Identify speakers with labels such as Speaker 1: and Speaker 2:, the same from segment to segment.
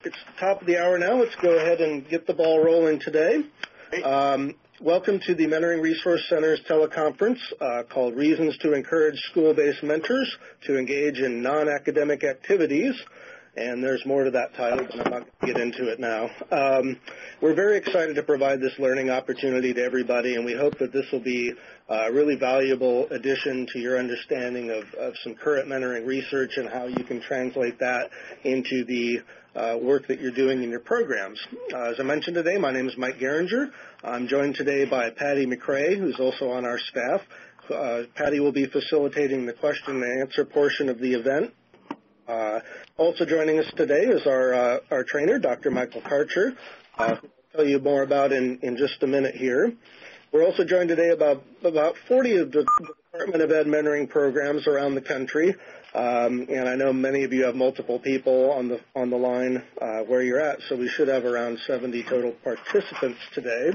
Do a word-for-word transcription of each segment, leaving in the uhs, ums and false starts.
Speaker 1: It's the top of the hour now. Let's go ahead and get the ball rolling today. Um, welcome to the Mentoring Resource Center's teleconference uh, called Reasons to Encourage School-Based Mentors to Engage in Non-Academic Activities. And there's more to that title, but I'm not going to get into it now. Um, we're very excited to provide this learning opportunity to everybody, and we hope that this will be a really valuable addition to your understanding of, of some current mentoring research and how you can translate that into the uh, work that you're doing in your programs. Uh, as I mentioned today, my name is Mike Geringer. I'm joined today by Patty McRae, who's also on our staff. Uh, Patty will be facilitating the question and answer portion of the event. Uh, also joining us today is our uh, our trainer, Doctor Michael Karcher, uh, who I'll tell you more about in, in just a minute here. We're also joined today about about forty of the Department of Ed mentoring programs around the country, um, and I know many of you have multiple people on the on the line uh, where you're at, so we should have around seventy total participants today.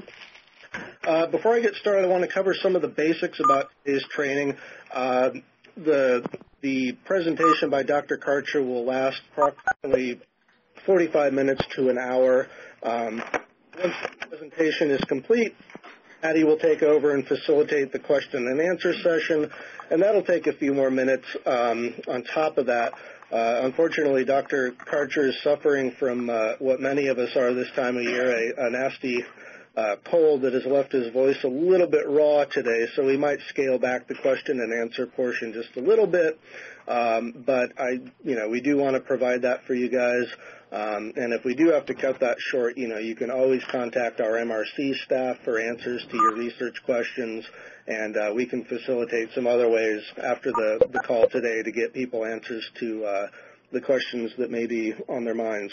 Speaker 1: Uh, before I get started, I want to cover some of the basics about today's training. Uh, the The presentation by Doctor Karcher will last approximately forty-five minutes to an hour. Um, once the presentation is complete, Patty will take over and facilitate the question and answer session, and that'll take a few more minutes. Um, on top of that, uh, unfortunately, Doctor Karcher is suffering from uh, what many of us are this time of year, a, a nasty Uh, cold that has left his voice a little bit raw today, so we might scale back the question and answer portion just a little bit. Um, but I, you know, we do want to provide that for you guys. Um, and if we do have to cut that short, you know, you can always contact our M R C staff for answers to your research questions, and uh, we can facilitate some other ways after the, the call today to get people answers to uh, the questions that may be on their minds.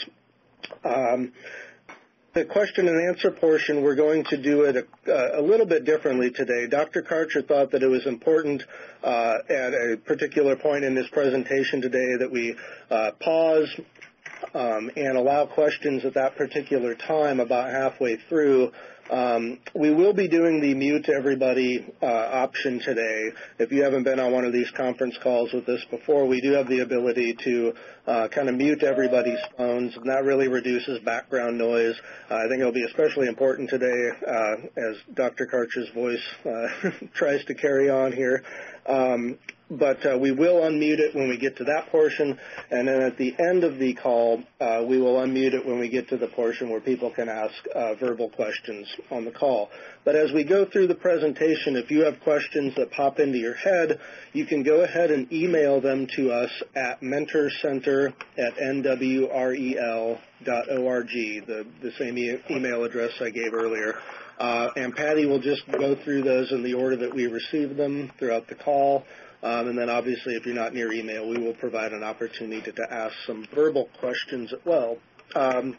Speaker 1: Um, The question and answer portion, we're going to do it a, a little bit differently today. Doctor Karcher thought that it was important uh, at a particular point in his presentation today that we uh, pause um, and allow questions at that particular time about halfway through. Um, we will be doing the mute everybody uh, option today. If you haven't been on one of these conference calls with us before, we do have the ability to uh, kind of mute everybody's phones, and that really reduces background noise. Uh, I think it will be especially important today uh, as Doctor Karcher's voice uh, tries to carry on here. Um, But uh, we will unmute it when we get to that portion, and then at the end of the call, uh, we will unmute it when we get to the portion where people can ask uh, verbal questions on the call. But as we go through the presentation, if you have questions that pop into your head, you can go ahead and email them to us at mentorcenter at n w r e l dot org, the, the same e email address I gave earlier. Uh, and Patty will just go through those in the order that we receive them throughout the call. Um, and then obviously if you're not near email, we will provide an opportunity to, to ask some verbal questions as well. Um,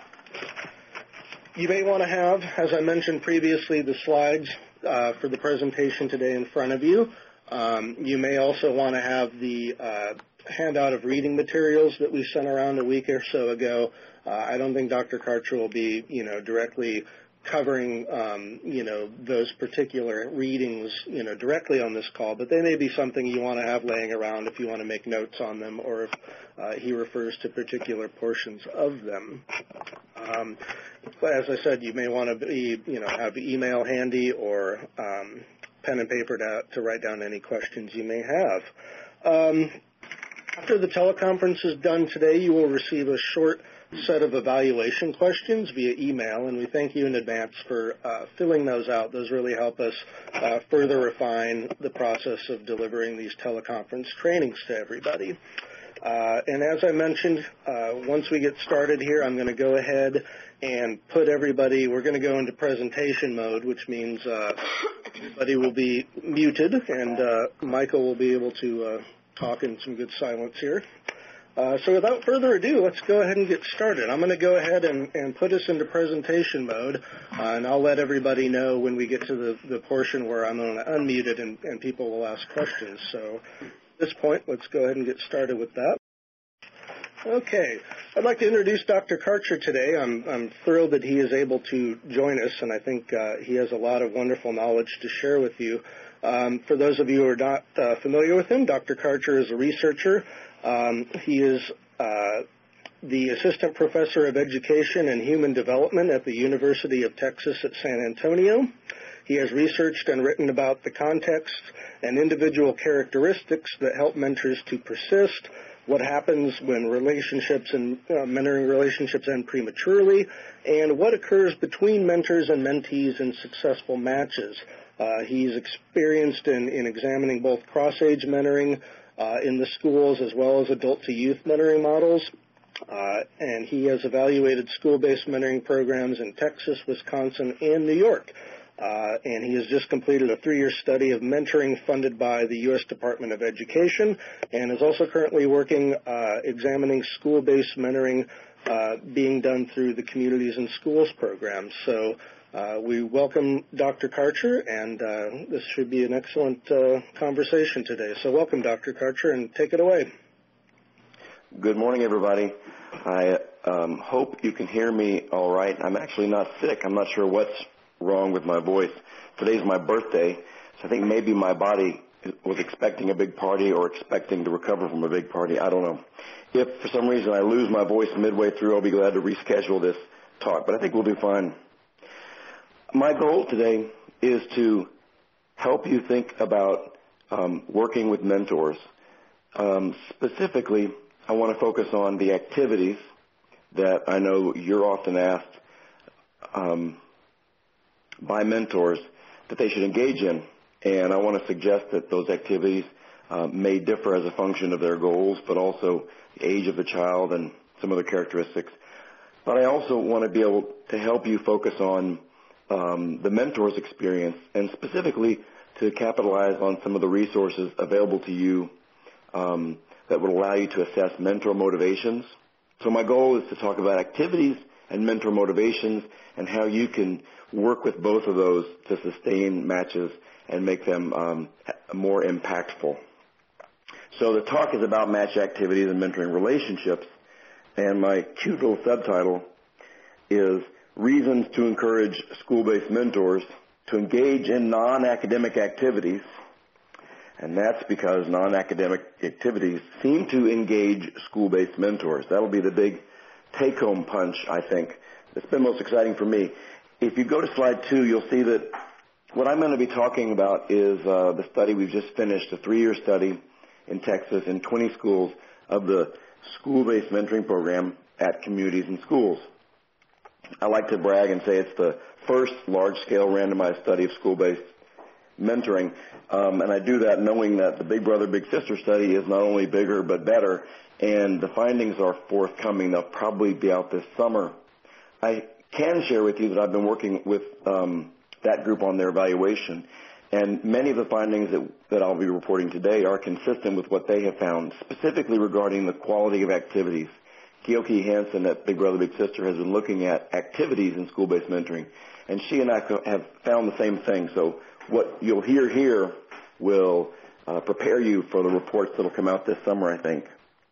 Speaker 1: you may want to have, as I mentioned previously, the slides uh, for the presentation today in front of you. Um, you may also want to have the uh, handout of reading materials that we sent around a week or so ago. Uh, I don't think Doctor Karcher will be, you know, directly covering, um, you know, those particular readings, you know, directly on this call, but they may be something you want to have laying around if you want to make notes on them, or if uh, he refers to particular portions of them. Um, but as I said, you may want to be, you know, have email handy or um, pen and paper to, to write down any questions you may have. Um, after the teleconference is done today, you will receive a short set of evaluation questions via email, and we thank you in advance for uh, filling those out. Those really help us uh, further refine the process of delivering these teleconference trainings to everybody. Uh, and as I mentioned, uh, once we get started here, I'm going to go ahead and put everybody, we're going to go into presentation mode, which means uh, everybody will be muted, and uh, Michael will be able to uh, talk in some good silence here. Uh, so without further ado, let's go ahead and get started. I'm going to go ahead and, and put us into presentation mode, uh, and I'll let everybody know when we get to the, the portion where I'm going to unmute it and, and people will ask questions. So at this point, let's go ahead and get started with that. Okay. I'd like to introduce Doctor Karcher today. I'm, I'm thrilled that he is able to join us, and I think uh, he has a lot of wonderful knowledge to share with you. Um, for those of you who are not uh, familiar with him, Doctor Karcher is a researcher. Um, he is uh, the Assistant Professor of Education and Human Development at the University of Texas at San Antonio. He has researched and written about the context and individual characteristics that help mentors to persist, what happens when relationships and uh, mentoring relationships end prematurely, and what occurs between mentors and mentees in successful matches. Uh, he's experienced in, in examining both cross-age mentoring uh, in the schools as well as adult-to-youth mentoring models. Uh, and he has evaluated school-based mentoring programs in Texas, Wisconsin, and New York. Uh, and he has just completed a three-year study of mentoring funded by the U S Department of Education, and is also currently working uh, examining school-based mentoring uh, being done through the Communities in Schools program. So uh, we welcome Doctor Karcher, and uh, this should be an excellent uh, conversation today. So welcome, Doctor Karcher, and take it away.
Speaker 2: Good morning, everybody. I um, hope you can hear me all right. I'm actually not sick. I'm not sure what's wrong with my voice. Today's my birthday, so I think maybe my body was expecting a big party or expecting to recover from a big party. I don't know. If for some reason I lose my voice midway through, I'll be glad to reschedule this talk, but I think we'll do fine. My goal today is to help you think about um, working with mentors. Um, specifically, I want to focus on the activities that I know you're often asked um, by mentors that they should engage in. And I want to suggest that those activities uh, may differ as a function of their goals, but also the age of the child and some other characteristics. But I also want to be able to help you focus on um, the mentor's experience, and specifically to capitalize on some of the resources available to you um, that would allow you to assess mentor motivations. So my goal is to talk about activities and mentor motivations and how you can work with both of those to sustain matches and make them um, more impactful. So the talk is about match activities and mentoring relationships, and my cute little subtitle is Reasons to Encourage School-Based Mentors to Engage in Non-Academic Activities. And that's because non-academic activities seem to engage school-based mentors. That'll be the big take-home punch, I think. It's been most exciting for me. If you go to slide two, you'll see that what I'm going to be talking about is uh, the study we've just finished, a three-year study in Texas in twenty schools of the school-based mentoring program at Communities in Schools. I like to brag and say it's the first large-scale randomized study of school-based mentoring, um, and I do that knowing that the Big Brother, Big Sister study is not only bigger but better, and the findings are forthcoming. They'll probably be out this summer. I can share with you that I've been working with um, that group on their evaluation, and many of the findings that, that I'll be reporting today are consistent with what they have found, specifically regarding the quality of activities. Gilke Hansen at Big Brother, Big Sister has been looking at activities in school-based mentoring, and she and I have found the same thing. So what you'll hear here will uh, prepare you for the reports that will come out this summer, I think.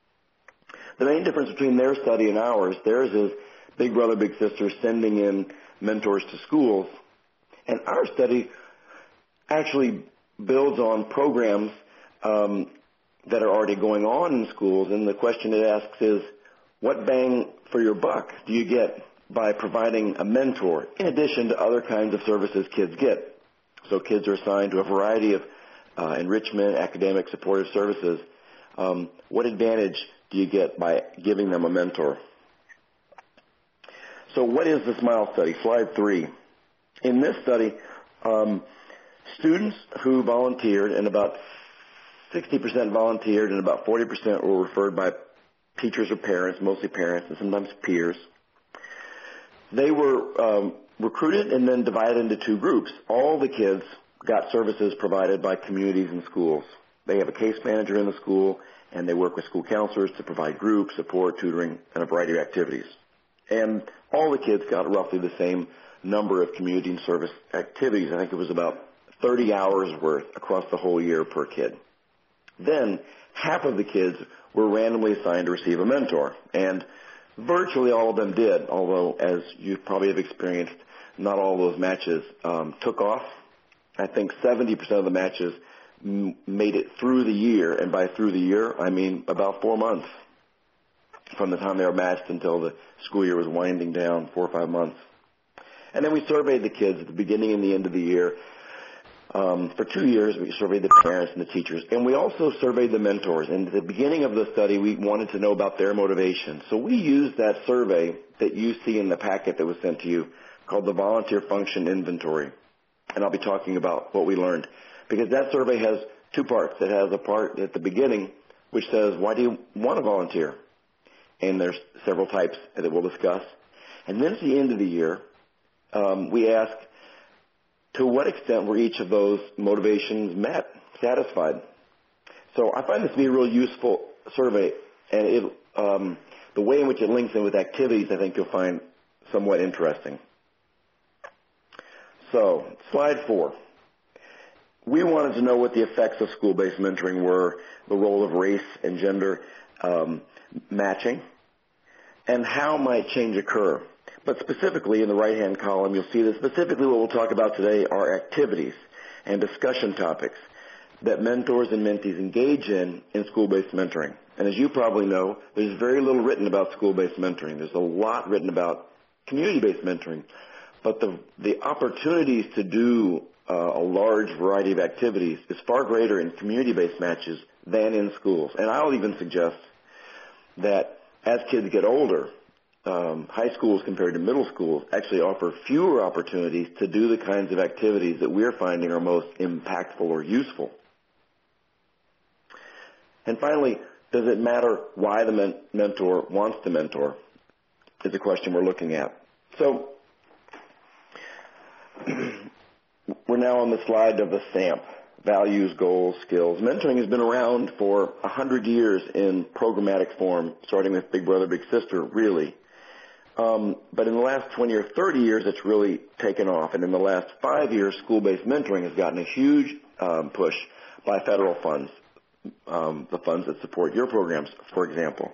Speaker 2: The main difference between their study and ours, theirs is Big Brother, Big Sister sending in mentors to schools, and our study actually builds on programs um, that are already going on in schools, and the question it asks is, what bang for your buck do you get by providing a mentor in addition to other kinds of services kids get? So kids are assigned to a variety of uh, enrichment, academic, supportive services. Um, what advantage do you get by giving them a mentor? So what is the SMILE study? Slide three. In this study, um, students who volunteered, and about sixty percent volunteered and about forty percent were referred by teachers or parents, mostly parents and sometimes peers. They were um, recruited and then divided into two groups. All the kids got services provided by Communities in Schools. They have a case manager in the school, and they work with school counselors to provide group support, tutoring, and a variety of activities. And all the kids got roughly the same number of community and service activities. I think it was about thirty hours worth across the whole year per kid. Then half of the kids were randomly assigned to receive a mentor, and virtually all of them did, although, as you probably have experienced, not all those matches um, took off. I think seventy percent of the matches m- made it through the year, and by through the year, I mean about four months. from the time they were matched until the school year was winding down, four or five months. And then we surveyed the kids at the beginning and the end of the year. Um, for two years, we surveyed the parents and the teachers, and we also surveyed the mentors. And at the beginning of the study, we wanted to know about their motivation. So we used that survey that you see in the packet that was sent to you called the Volunteer Function Inventory. And I'll be talking about what we learned, because that survey has two parts. It has a part at the beginning which says, why do you want to volunteer? And there's several types that we'll discuss. And then at the end of the year, um, we ask, to what extent were each of those motivations met, satisfied? So I find this to be a real useful survey, and it, um, the way in which it links in with activities I think you'll find somewhat interesting. So, slide four. We wanted to know what the effects of school-based mentoring were, the role of race and gender um, matching, and how might change occur. But specifically in the right-hand column, you'll see that specifically what we'll talk about today are activities and discussion topics that mentors and mentees engage in in school-based mentoring. And as you probably know, there's very little written about school-based mentoring. There's a lot written about community-based mentoring. But the, the opportunities to do uh, a large variety of activities is far greater in community-based matches than in schools. And I'll even suggest that as kids get older, um, high schools compared to middle schools actually offer fewer opportunities to do the kinds of activities that we're finding are most impactful or useful. And finally, does it matter why the men- mentor wants to mentor is a question we're looking at. So we're now on the slide of the SAMP, values, goals, skills. Mentoring has been around for a hundred years in programmatic form, starting with Big Brother, Big Sister, really. Um, but in the last twenty or thirty years, it's really taken off. And in the last five years, school-based mentoring has gotten a huge um, push by federal funds, um, the funds that support your programs, for example.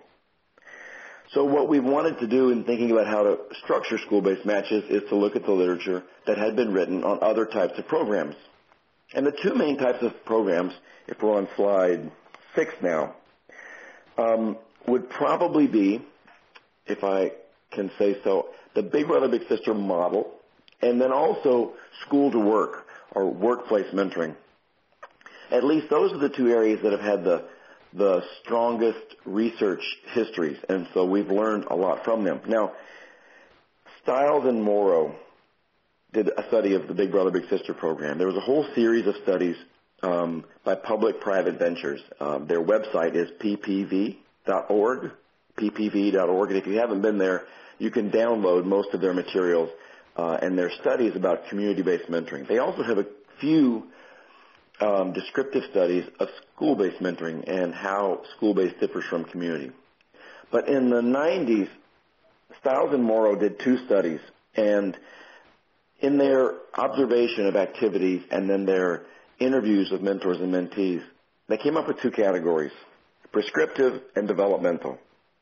Speaker 2: So what we've wanted to do in thinking about how to structure school-based matches is to look at the literature that had been written on other types of programs. And the two main types of programs, if we're on slide six now, um, would probably be, if I can say so, the Big Brother, Big Sister model, and then also school to work or workplace mentoring. At least those are the two areas that have had the the strongest research histories, and so we've learned a lot from them. Now, Stiles and Morrow did a study of the Big Brother, Big Sister program. There was a whole series of studies um, by Public-Private Ventures. Um, their website is p p v dot org, p p v dot org, and if you haven't been there, you can download most of their materials uh, and their studies about community-based mentoring. They also have a few Um, descriptive studies of school-based mentoring and how school-based differs from community. But in the nineties, Stiles and Morrow did two studies, and in their observation of activities and then their interviews with mentors and mentees, they came up with two categories, prescriptive and developmental.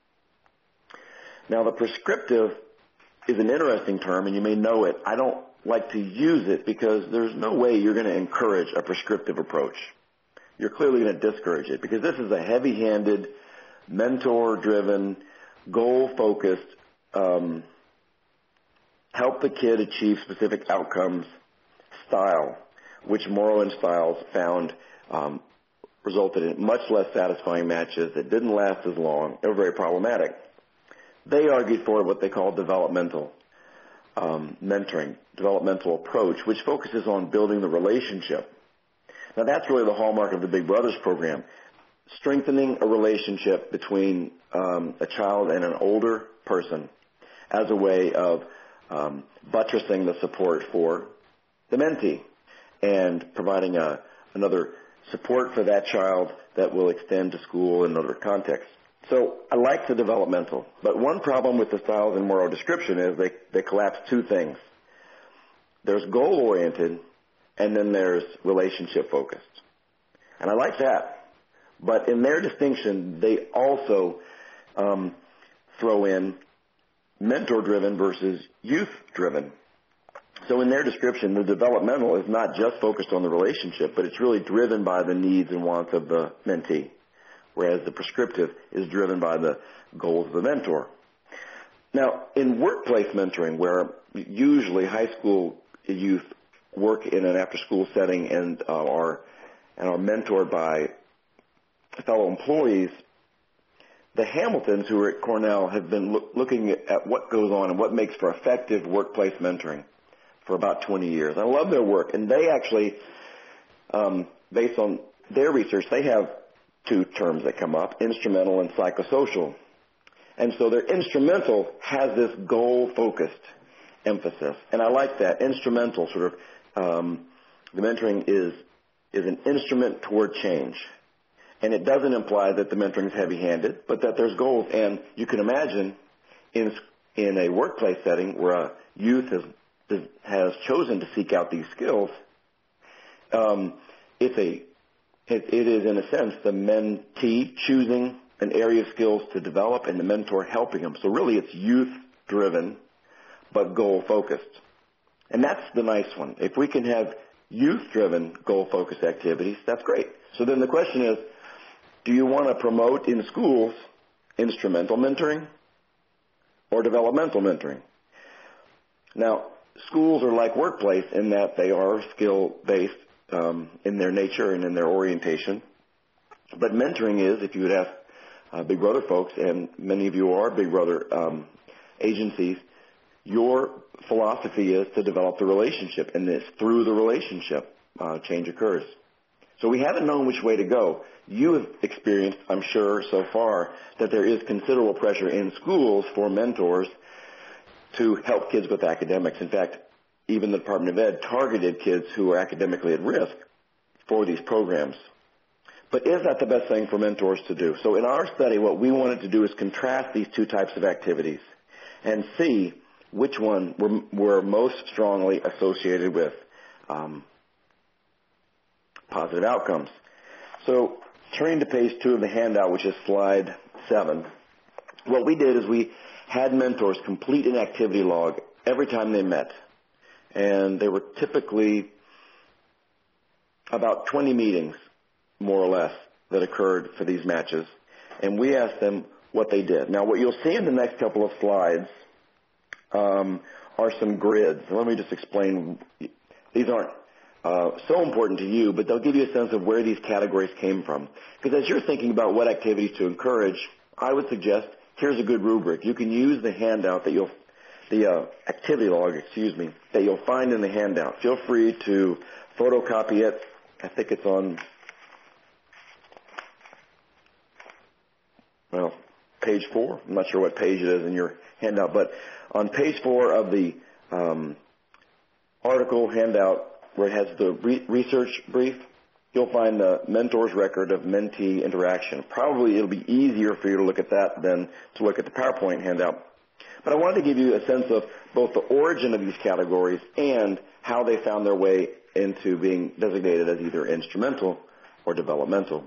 Speaker 2: Now, the prescriptive is an interesting term, and you may know it. I don't like to use it because there's no way you're going to encourage a prescriptive approach. You're clearly going to discourage it because this is a heavy-handed, mentor-driven, goal-focused, um, help the kid achieve specific outcomes style, which Morrow and Stiles found um, resulted in much less satisfying matches that didn't last as long. They were very problematic. They argued for what they call developmental Um, mentoring, developmental approach, which focuses on building the relationship. Now, that's really the hallmark of the Big Brothers program, strengthening a relationship between um, a child and an older person as a way of um, buttressing the support for the mentee and providing a, another support for that child that will extend to school in other contexts. So I like the developmental, but one problem with the Stiles and Morrow description is they, they collapse two things. There's goal-oriented, and then there's relationship-focused. And I like that, but in their distinction, they also um, throw in mentor-driven versus youth-driven. So in their description, the developmental is not just focused on the relationship, but it's really driven by the needs and wants of the mentee. whereas the prescriptive is driven by the goals of the mentor. Now, in workplace mentoring, where usually high school youth work in an after-school setting and uh, are and are mentored by fellow employees, the Hamiltons, who are at Cornell, have been look, looking at, at what goes on and what makes for effective workplace mentoring for about twenty years. I love their work, and they actually, um, based on their research, they have two terms that come up, instrumental and psychosocial. And so their instrumental has this goal-focused emphasis, and I like that. Instrumental, sort of, um, the mentoring is is an instrument toward change. And it doesn't imply that the mentoring is heavy-handed, but that there's goals. And you can imagine in in a workplace setting where a youth has has chosen to seek out these skills, um, it's a it, it is in a sense the mentee choosing an area of skills to develop and the mentor helping them. So really, it's youth-driven, but goal-focused. And that's the nice one. If we can have youth-driven, goal-focused activities, that's great. So then the question is, do you want to promote in schools instrumental mentoring or developmental mentoring? Now, schools are like workplace in that they are skill-based um, in their nature and in their orientation. But mentoring is, if you would ask uh, Big Brother folks, and many of you are Big Brother um, agencies, your philosophy is to develop the relationship, and it's through the relationship uh, change occurs. So we haven't known which way to go. You have experienced, I'm sure, so far, that there is considerable pressure in schools for mentors to help kids with academics. In fact, even the Department of Ed targeted kids who are academically at risk for these programs. But is that the best thing for mentors to do? So in our study, what we wanted to do is contrast these two types of activities and see which one were, were most strongly associated with um, positive outcomes. So turning to page two of the handout, which is slide seven, what we did is we had mentors complete an activity log every time they met. And they were typically about twenty meetings, more or less, that occurred for these matches. And we asked them what they did. Now, what you'll see in the next couple of slides um, are some grids. Let me just explain. These aren't Uh, so important to you, but they'll give you a sense of where these categories came from. Because as you're thinking about what activities to encourage, I would suggest here's a good rubric. You can use the handout that you'll, the uh, activity log, excuse me, that you'll find in the handout. Feel free to photocopy it. I think it's on, well, page four. I'm not sure what page it is in your handout, but on page four of the um, article handout, where it has the re- research brief, you'll find the mentor's record of mentee interaction. Probably it'll be easier for you to look at that than to look at the PowerPoint handout. But I wanted to give you a sense of both the origin of these categories and how they found their way into being designated as either instrumental or developmental.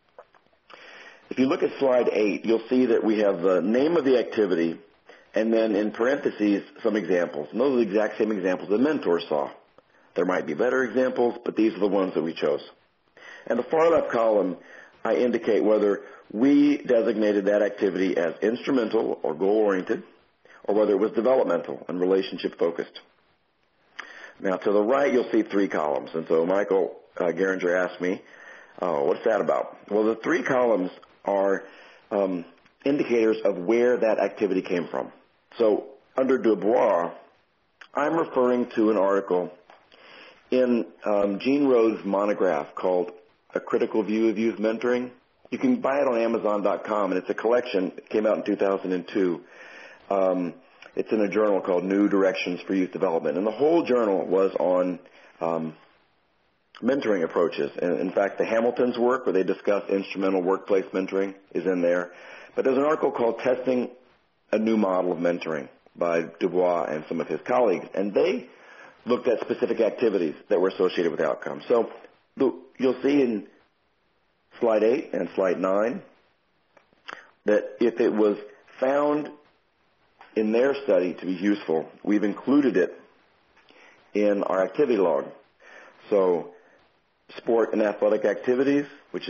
Speaker 2: If you look at slide eight, you'll see that we have the name of the activity and then in parentheses some examples. And those are the exact same examples the mentor saw. There might be better examples, but these are the ones that we chose. And the far left column, I indicate whether we designated that activity as instrumental or goal-oriented, or whether it was developmental and relationship-focused. Now, to the right, you'll see three columns. And so Michael uh, Geringer asked me, oh, what's that about? Well, the three columns are um, indicators of where that activity came from. So under Dubois, I'm referring to an article in um, Gene Rhodes' monograph called A Critical View of Youth Mentoring. You can buy it on Amazon dot com, and it's a collection. It came out in two thousand two. Um, it's in a journal called New Directions for Youth Development. And the whole journal was on um, mentoring approaches. And in fact, the Hamiltons' work, where they discuss instrumental workplace mentoring, is in there. But there's an article called Testing a New Model of Mentoring by Dubois and some of his colleagues. And they looked at specific activities that were associated with outcomes. So you'll see in slide eight and slide nine that if it was found in their study to be useful, we've included it in our activity log. So sport and athletic activities, which is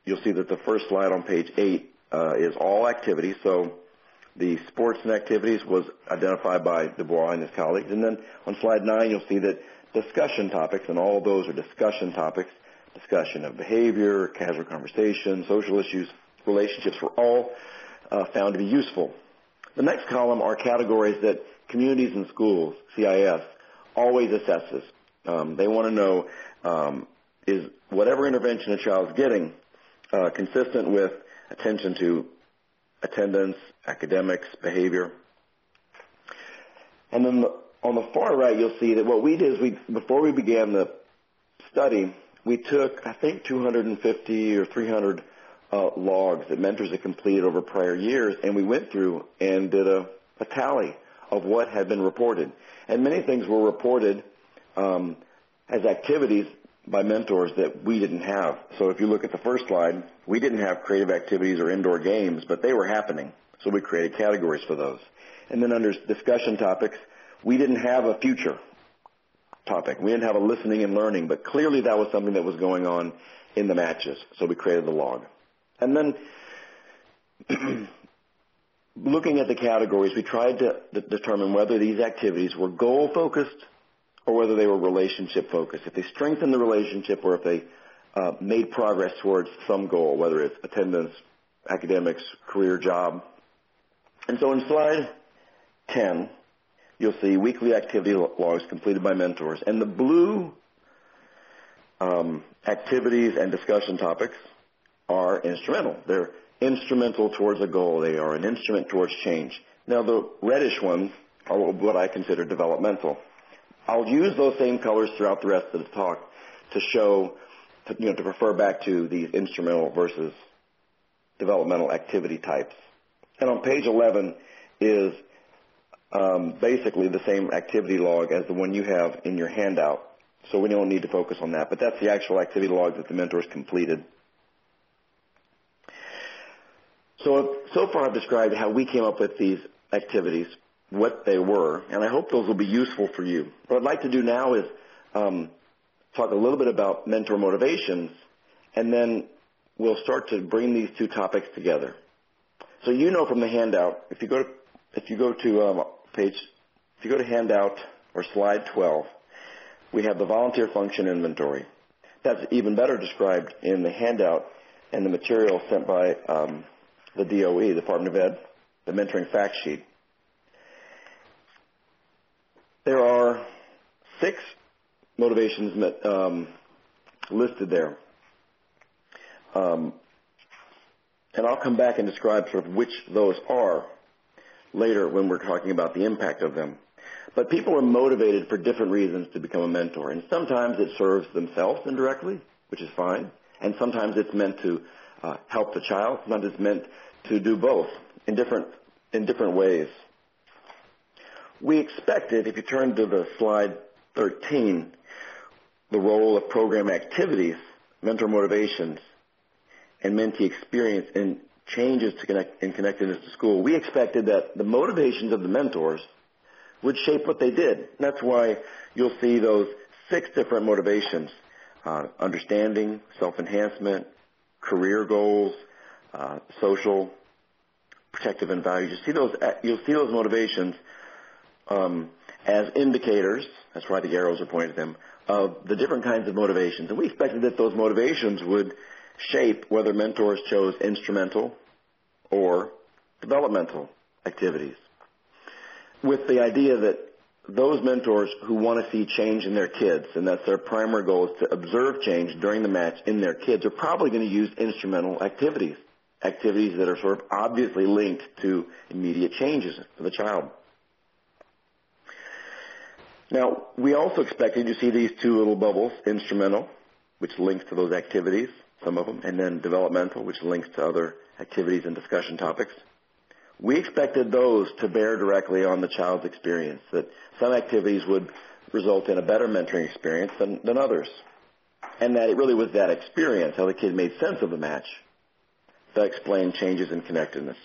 Speaker 2: you'll see that the first slide on page eight uh, is all activities. So the sports and activities was identified by Du Bois and his colleagues. And then on slide nine, you'll see that discussion topics, and all of those are discussion topics, discussion of behavior, casual conversation, social issues, relationships were all uh, found to be useful. The next column are categories that communities and schools, C I S, always assesses. Um, they want to know, um, is whatever intervention a child is getting uh, consistent with attention to attendance, academics, behavior. And then the, on the far right, you'll see that what we did is we, before we began the study, we took, I think, two hundred fifty or three hundred uh, logs that mentors had completed over prior years, and we went through and did a, a tally of what had been reported. And many things were reported um, as activities by mentors that we didn't have. So if you look at the first slide, we didn't have creative activities or indoor games, but they were happening. So we created categories for those. And then under discussion topics, we didn't have a future topic. We didn't have a listening and learning, but clearly that was something that was going on in the matches. So we created the log. And then looking at the categories, we tried to d- determine whether these activities were goal-focused or whether they were relationship-focused, if they strengthened the relationship or if they uh, made progress towards some goal, whether it's attendance, academics, career, job. And so in slide ten, you'll see weekly activity logs completed by mentors. And the blue um, activities and discussion topics are instrumental. They're instrumental towards a goal. They are an instrument towards change. Now, the reddish ones are what I consider developmental. I'll use those same colors throughout the rest of the talk to show, to, you know, to refer back to these instrumental versus developmental activity types. And on page eleven is um, basically the same activity log as the one you have in your handout. So we don't need to focus on that. But that's the actual activity log that the mentors completed. So, so far I've described how we came up with these activities, what they were, and I hope those will be useful for you. What I'd like to do now is um, talk a little bit about mentor motivations, and then we'll start to bring these two topics together. So you know from the handout, if you go to, if you go to um, page, if you go to handout or slide twelve, we have the volunteer function inventory. That's even better described in the handout and the material sent by um, the D O E, the Department of Ed, the mentoring fact sheet. There are six motivations um, listed there. Um, and I'll come back and describe sort of which those are later when we're talking about the impact of them. But people are motivated for different reasons to become a mentor. And sometimes it serves themselves indirectly, which is fine. And sometimes it's meant to uh, help the child. Sometimes it's meant to do both in different, in different ways. We expected, if you turn to the slide thirteen, the role of program activities, mentor motivations, and mentee experience in changes to connect, in connectedness to school. We expected that the motivations of the mentors would shape what they did. And that's why you'll see those six different motivations: uh, understanding, self-enhancement, career goals, uh, social, protective, and values. You see those. You'll see those motivations um, as indicators. That's why the arrows are pointed at them, of the different kinds of motivations. And we expected that those motivations would shape whether mentors chose instrumental or developmental activities, with the idea that those mentors who want to see change in their kids, and that's their primary goal, is to observe change during the match in their kids, are probably going to use instrumental activities, activities that are sort of obviously linked to immediate changes for the child. Now, we also expected, you see these two little bubbles, instrumental, which links to those activities, some of them, and then developmental, which links to other activities and discussion topics. We expected those to bear directly on the child's experience, that some activities would result in a better mentoring experience than, than others, and that it really was that experience, how the kid made sense of the match, that explained changes in connectedness.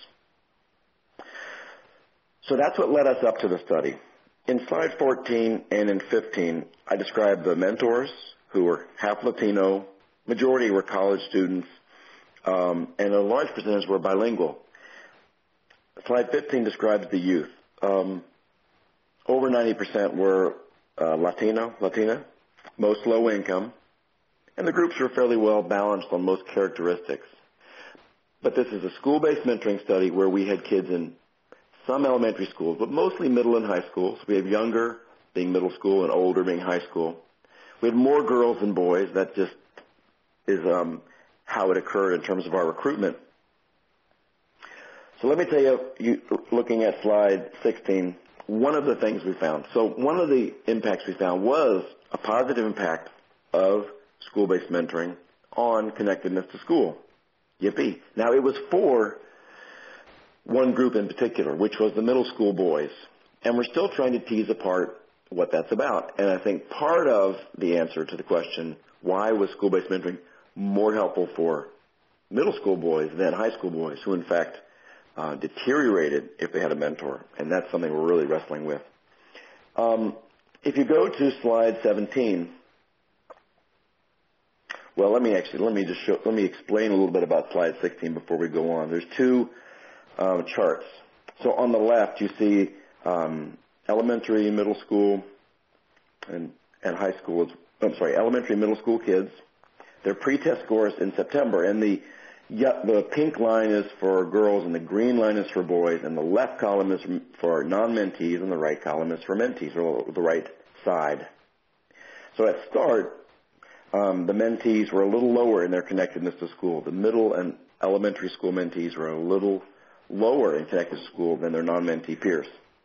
Speaker 2: So that's what led us up to the study. In slide fourteen and in fifteen, I described the mentors, who were half Latino, majority were college students, um, and a large percentage were bilingual. Slide fifteen describes the youth. Um, over ninety percent were uh, Latino, Latina, most low income, and the groups were fairly well balanced on most characteristics. But this is a school-based mentoring study where we had kids in some elementary schools, but mostly middle and high schools. We have younger being middle school and older being high school. We had more girls than boys. That just is um, how it occurred in terms of our recruitment. So let me tell you, you, looking at slide sixteen, one of the things we found. So one of the impacts we found was a positive impact of school-based mentoring on connectedness to school. Yippee. Now, it was for one group in particular, which was the middle school boys. And we're still trying to tease apart what that's about. And I think part of the answer to the question, why was school-based mentoring more helpful for middle school boys than high school boys, who in fact uh, deteriorated if they had a mentor. And that's something we're really wrestling with. Um, if you go to slide seventeen, well, let me actually, let me just show, let me explain a little bit about slide sixteen before we go on. There's two um, charts. So on the left, you see um, elementary, middle school, and, and high school. I'm sorry, elementary, middle school kids. Their pre-test scores in September, and the yeah, the pink line is for girls, and the green line is for boys, and the left column is for non-mentees, and the right column is for mentees, or the right side. So at start, um, the mentees were a little lower in their connectedness to school. The middle and elementary school mentees were a little lower in connectedness to school than their non-mentee peers.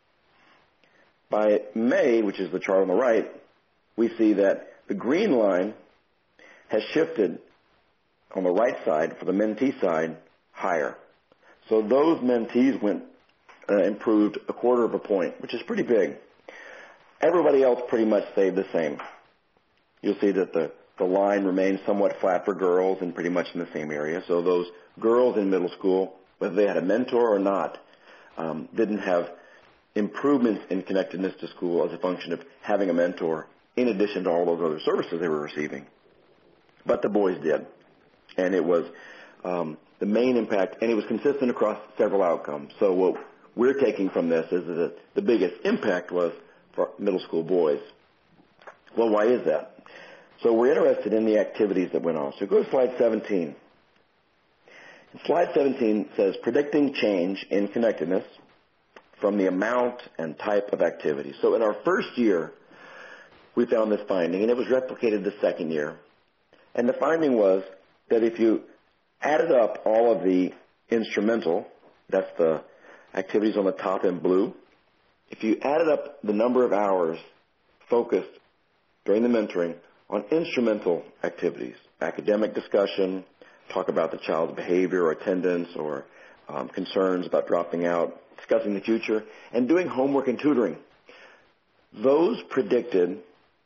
Speaker 2: By May, which is the chart on the right, we see that the green line has shifted on the right side, for the mentee side, higher. So those mentees went uh, improved a quarter of a point, which is pretty big. Everybody else pretty much stayed the same. You'll see that the, the line remained somewhat flat for girls and pretty much in the same area. So those girls in middle school, whether they had a mentor or not, um, didn't have improvements in connectedness to school as a function of having a mentor in addition to all those other services they were receiving. But the boys did. And it was um, the main impact, and it was consistent across several outcomes. So what we're taking from this is that the biggest impact was for middle school boys. Well, why is that? So we're interested in the activities that went on. So go to slide seventeen. Slide seventeen says predicting change in connectedness from the amount and type of activity. So in our first year, we found this finding, and it was replicated the second year. And the finding was that if you added up all of the instrumental, that's the activities on the top in blue, if you added up the number of hours focused during the mentoring on instrumental activities, academic discussion, talk about the child's behavior or attendance or um, concerns about dropping out, discussing the future, and doing homework and tutoring, those predicted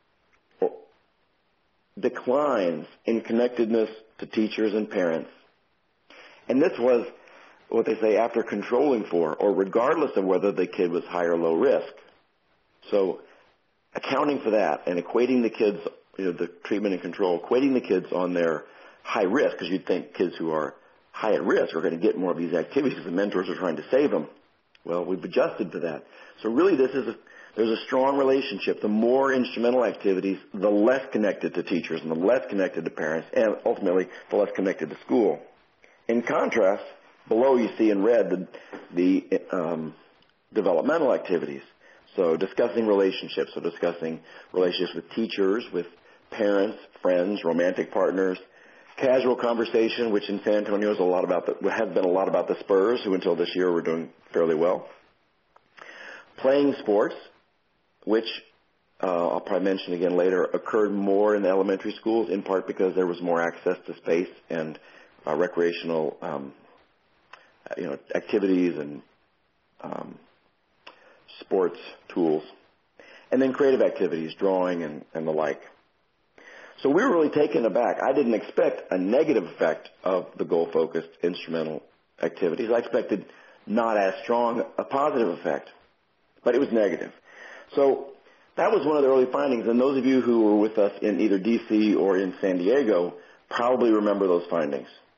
Speaker 2: declines in connectedness to teachers and parents. And this was what they say after controlling for, or regardless of whether the kid was high or low risk. So accounting for that and equating the kids, you know, the treatment and control, equating the kids on their high risk, because you'd think kids who are high at risk are going to get more of these activities because the mentors are trying to save them. Well, we've adjusted to that. So really this is a There's a strong relationship. The more instrumental activities, the less connected to teachers and the less connected to parents, and ultimately the less connected to school. In contrast, below you see in red the, the um, developmental activities. So discussing relationships, so discussing relationships with teachers, with parents, friends, romantic partners, casual conversation, which in San Antonio is a lot about the, has been a lot about the Spurs, who until this year were doing fairly well. Playing sports, which uh, I'll probably mention again later, occurred more in the elementary schools, in part because there was more access to space and uh, recreational, um, you know, activities and um, sports tools, and then creative activities, drawing and, and the like. So we were really taken aback. I didn't expect a negative effect of the goal-focused instrumental activities. I expected not as strong a positive effect, but it was negative. So that was one of the early findings, and those of you who were with us in either D C or in San Diego probably remember those findings.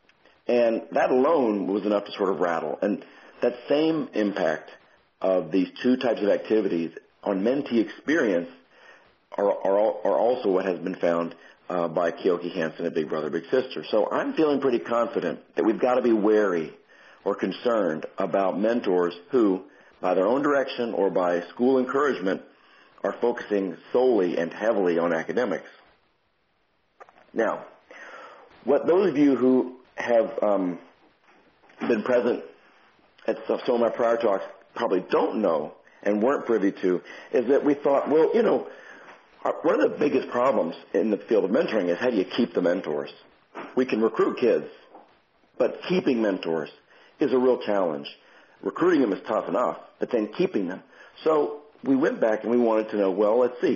Speaker 2: And that alone was enough to sort of rattle. And that same impact of these two types of activities on mentee experience are, are, are also what has been found uh, by Keoki Hansen at Big Brother Big Sister. So I'm feeling pretty confident that we've got to be wary or concerned about mentors who, by their own direction or by school encouragement, are focusing solely and heavily on academics. Now, what those of you who have um, been present at some of my prior talks probably don't know and weren't privy to is that we thought, well, you know, one of the biggest problems in the field of mentoring is how do you keep the mentors? We can recruit kids, but keeping mentors is a real challenge. Recruiting them is tough enough, but then keeping them. So we went back and we wanted to know, well, let's see.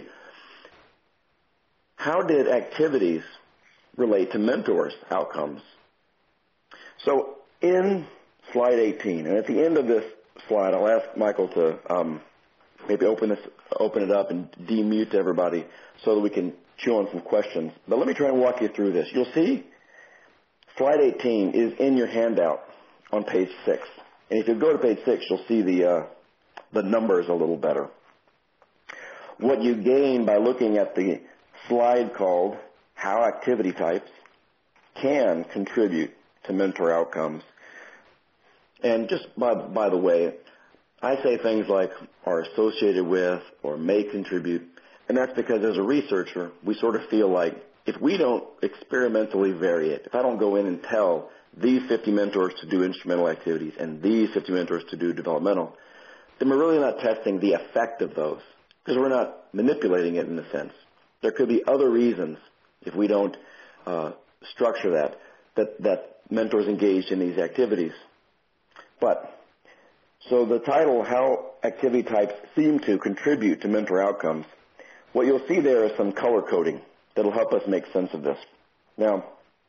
Speaker 2: How did activities relate to mentors' outcomes? So in slide eighteen, and at the end of this slide, I'll ask Michael to um, maybe open this, open it up and demute everybody so that we can chew on some questions. But let me try and walk you through this. You'll see slide eighteen is in your handout on page six. And if you go to page six, you'll see the, uh, the numbers a little better. What you gain by looking at the slide called How Activity Types Can Contribute to Mentor Outcomes. And just by, by the way, I say things like are associated with or may contribute, and that's because as a researcher, we sort of feel like if we don't experimentally vary it, if I don't go in and tell these fifty mentors to do instrumental activities and these fifty mentors to do developmental, then we're really not testing the effect of those because we're not manipulating it in a sense. There could be other reasons if we don't uh, structure that, that, that mentors engaged in these activities. But, so the title, How Activity Types Seem to Contribute to Mentor Outcomes, what you'll see there is some color coding that will help us make sense of this. Now,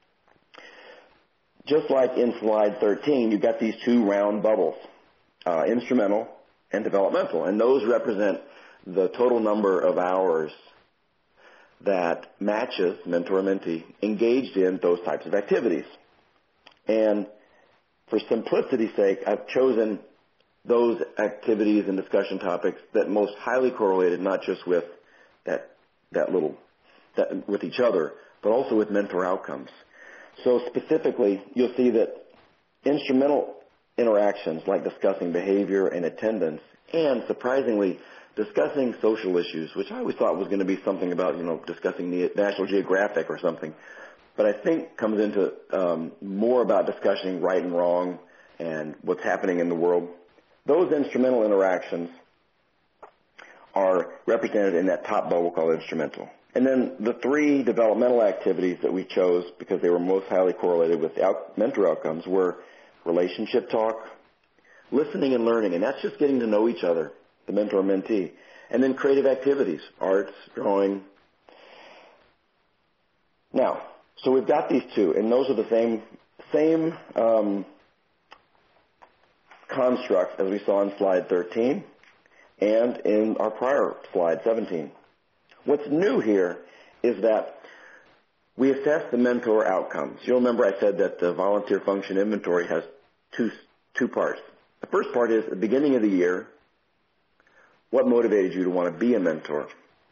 Speaker 2: just like in slide thirteen, you've got these two round bubbles, uh, instrumental and developmental, and those represent the total number of hours that matches, mentor-mentee, engaged in those types of activities. And for simplicity's sake, I've chosen those activities and discussion topics that most highly correlated not just with that, that little, that, with each other, but also with mentor outcomes. So specifically, you'll see that instrumental interactions like discussing behavior and attendance and, surprisingly, discussing social issues, which I always thought was going to be something about, you know, discussing the National Geographic or something, but I think comes into um, more about discussing right and wrong and what's happening in the world. Those instrumental interactions are represented in that top bubble called instrumental. And then the three developmental activities that we chose because they were most highly correlated with out, mentor outcomes were relationship talk, listening and learning, and that's just getting to know each other, the mentor-mentee, and then creative activities, arts, drawing. Now, so we've got these two, and those are the same, same um, constructs as we saw in slide thirteen and in our prior slide, seventeen. What's new here is that we assess the mentor outcomes. You'll remember I said that the volunteer function inventory has two, two parts. The first part is at the beginning of the year, what motivated you to want to be a mentor?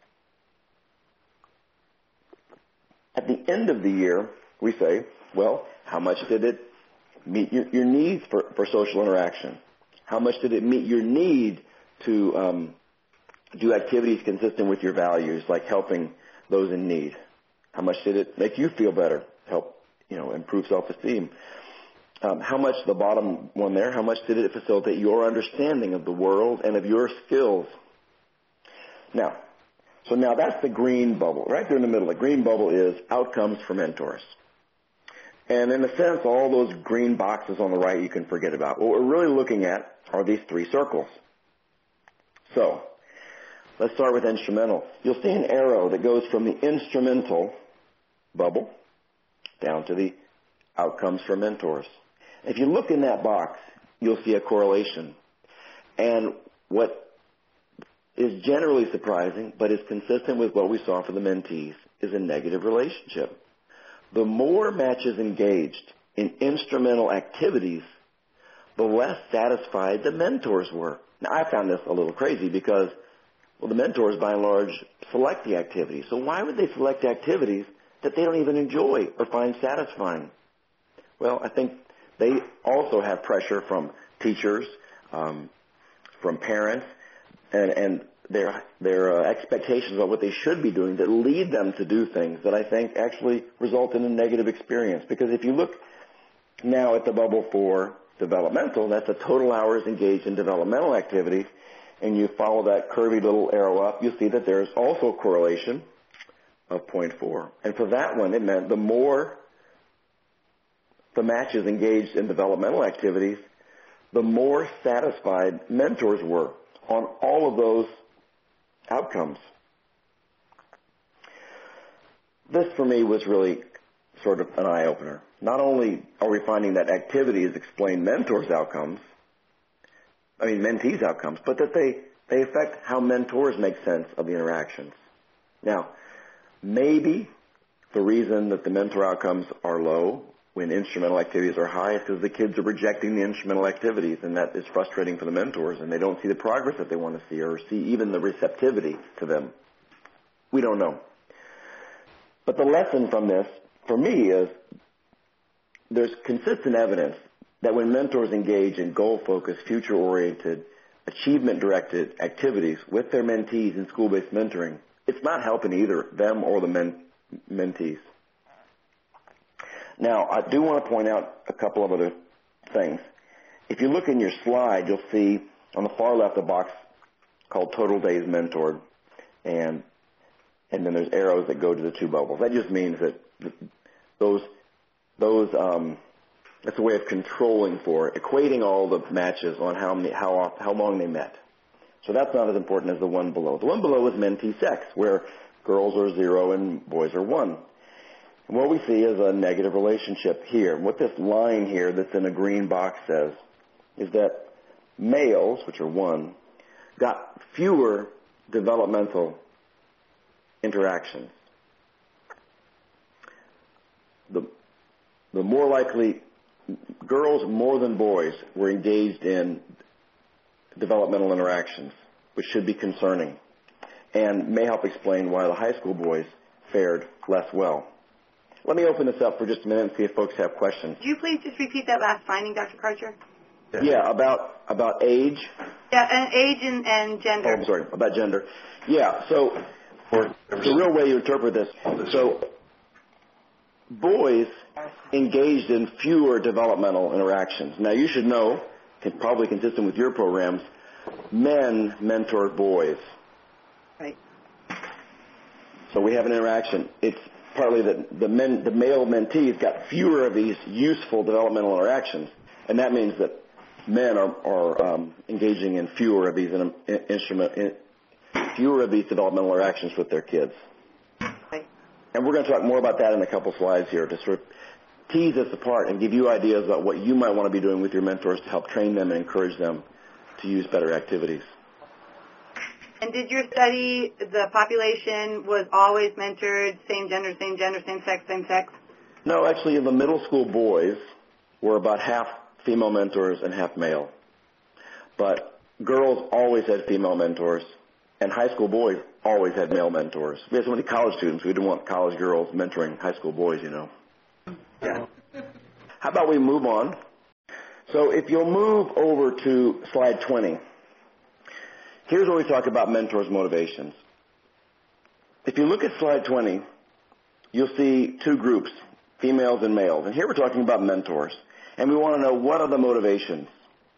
Speaker 2: At the end of the year, we say, well, how much did it meet your, your needs for, for social interaction? How much did it meet your need to um, do activities consistent with your values, like helping those in need? How much did it make you feel better, help, you know, improve self-esteem? Um, how much, the bottom one there, how much did it facilitate your understanding of the world and of your skills? Now, so now that's the green bubble. Right there in the middle, the green bubble is outcomes for mentors. And in a sense, all those green boxes on the right you can forget about. What we're really looking at are these three circles. So, let's start with instrumental. You'll see an arrow that goes from the instrumental bubble down to the outcomes for mentors. If you look in that box, you'll see a correlation. And what is generally surprising, but is consistent with what we saw for the mentees, is a negative relationship. The more matches engaged in instrumental activities, the less satisfied the mentors were. Now, I found this a little crazy because, well, the mentors, by and large, select the activities. So why would they select activities that they don't even enjoy or find satisfying? Well, I think they also have pressure from teachers, um, from parents, and, and their, their uh, expectations about what they should be doing that lead them to do things that I think actually result in a negative experience. Because if you look now at the bubble for developmental, that's the total hours engaged in developmental activities, and you follow that curvy little arrow up, you'll see that there's also a correlation of zero point four. And for that one, it meant the more the matches engaged in developmental activities, the more satisfied mentors were on all of those outcomes. This, for me, was really sort of an eye-opener. Not only are we finding that activities explain mentors' outcomes, I mean mentees' outcomes, but that they, they affect how mentors make sense of the interactions. Now, maybe the reason that the mentor outcomes are low when instrumental activities are high is because the kids are rejecting the instrumental activities, and that is frustrating for the mentors, and they don't see the progress that they want to see or see even the receptivity to them. We don't know. But the lesson from this, for me, is there's consistent evidence that when mentors engage in goal-focused, future-oriented, achievement-directed activities with their mentees in school-based mentoring, it's not helping either them or the men- mentees. Now, I do want to point out a couple of other things. If you look in your slide, you'll see on the far left a box called Total Days Mentored, and and then there's arrows that go to the two bubbles. That just means that those those um, that's a way of controlling for equating all the matches on how many how how long they met. So that's not as important as the one below. The one below is mentee sex, where girls are zero and boys are one. And what we see is a negative relationship here. What this line here that's in a green box says is that males, which are one, got fewer developmental interactions. The, the more likely, girls more than boys were engaged in developmental interactions, which should be concerning, and may help explain why the high school boys fared less well. Let me open this up for just a minute and see if folks have questions.
Speaker 3: Could you please just repeat that last finding, Doctor Karcher?
Speaker 2: Yeah, about about age.
Speaker 3: Yeah, and age and, and gender.
Speaker 2: Oh, I'm sorry, about gender. Yeah, so the real way you interpret this, so boys engaged in fewer developmental interactions. Now, you should know, probably consistent with your programs, men mentor boys.
Speaker 3: Right.
Speaker 2: So we have an interaction. It's partly that the men, the male mentees got fewer of these useful developmental interactions, and that means that men are, are um, engaging in fewer of these in, in, instrument, in, fewer of these developmental interactions with their kids.
Speaker 3: Right.
Speaker 2: And we're going to talk more about that in a couple slides here to sort of tease this apart and give you ideas about what you might want to be doing with your mentors to help train them and encourage them to use better activities.
Speaker 3: And did your study, the population was always mentored, same gender, same gender, same sex, same sex?
Speaker 2: No, actually, the middle school boys were about half female mentors and half male. But girls always had female mentors, and high school boys always had male mentors. We had so many college students. We didn't want college girls mentoring high school boys, you know. Yeah. How about we move on? So if you'll move over to slide twenty, here's where we talk about mentors' motivations. If you look at slide twenty, you'll see two groups, females and males. And here we're talking about mentors. And we want to know, what are the motivations?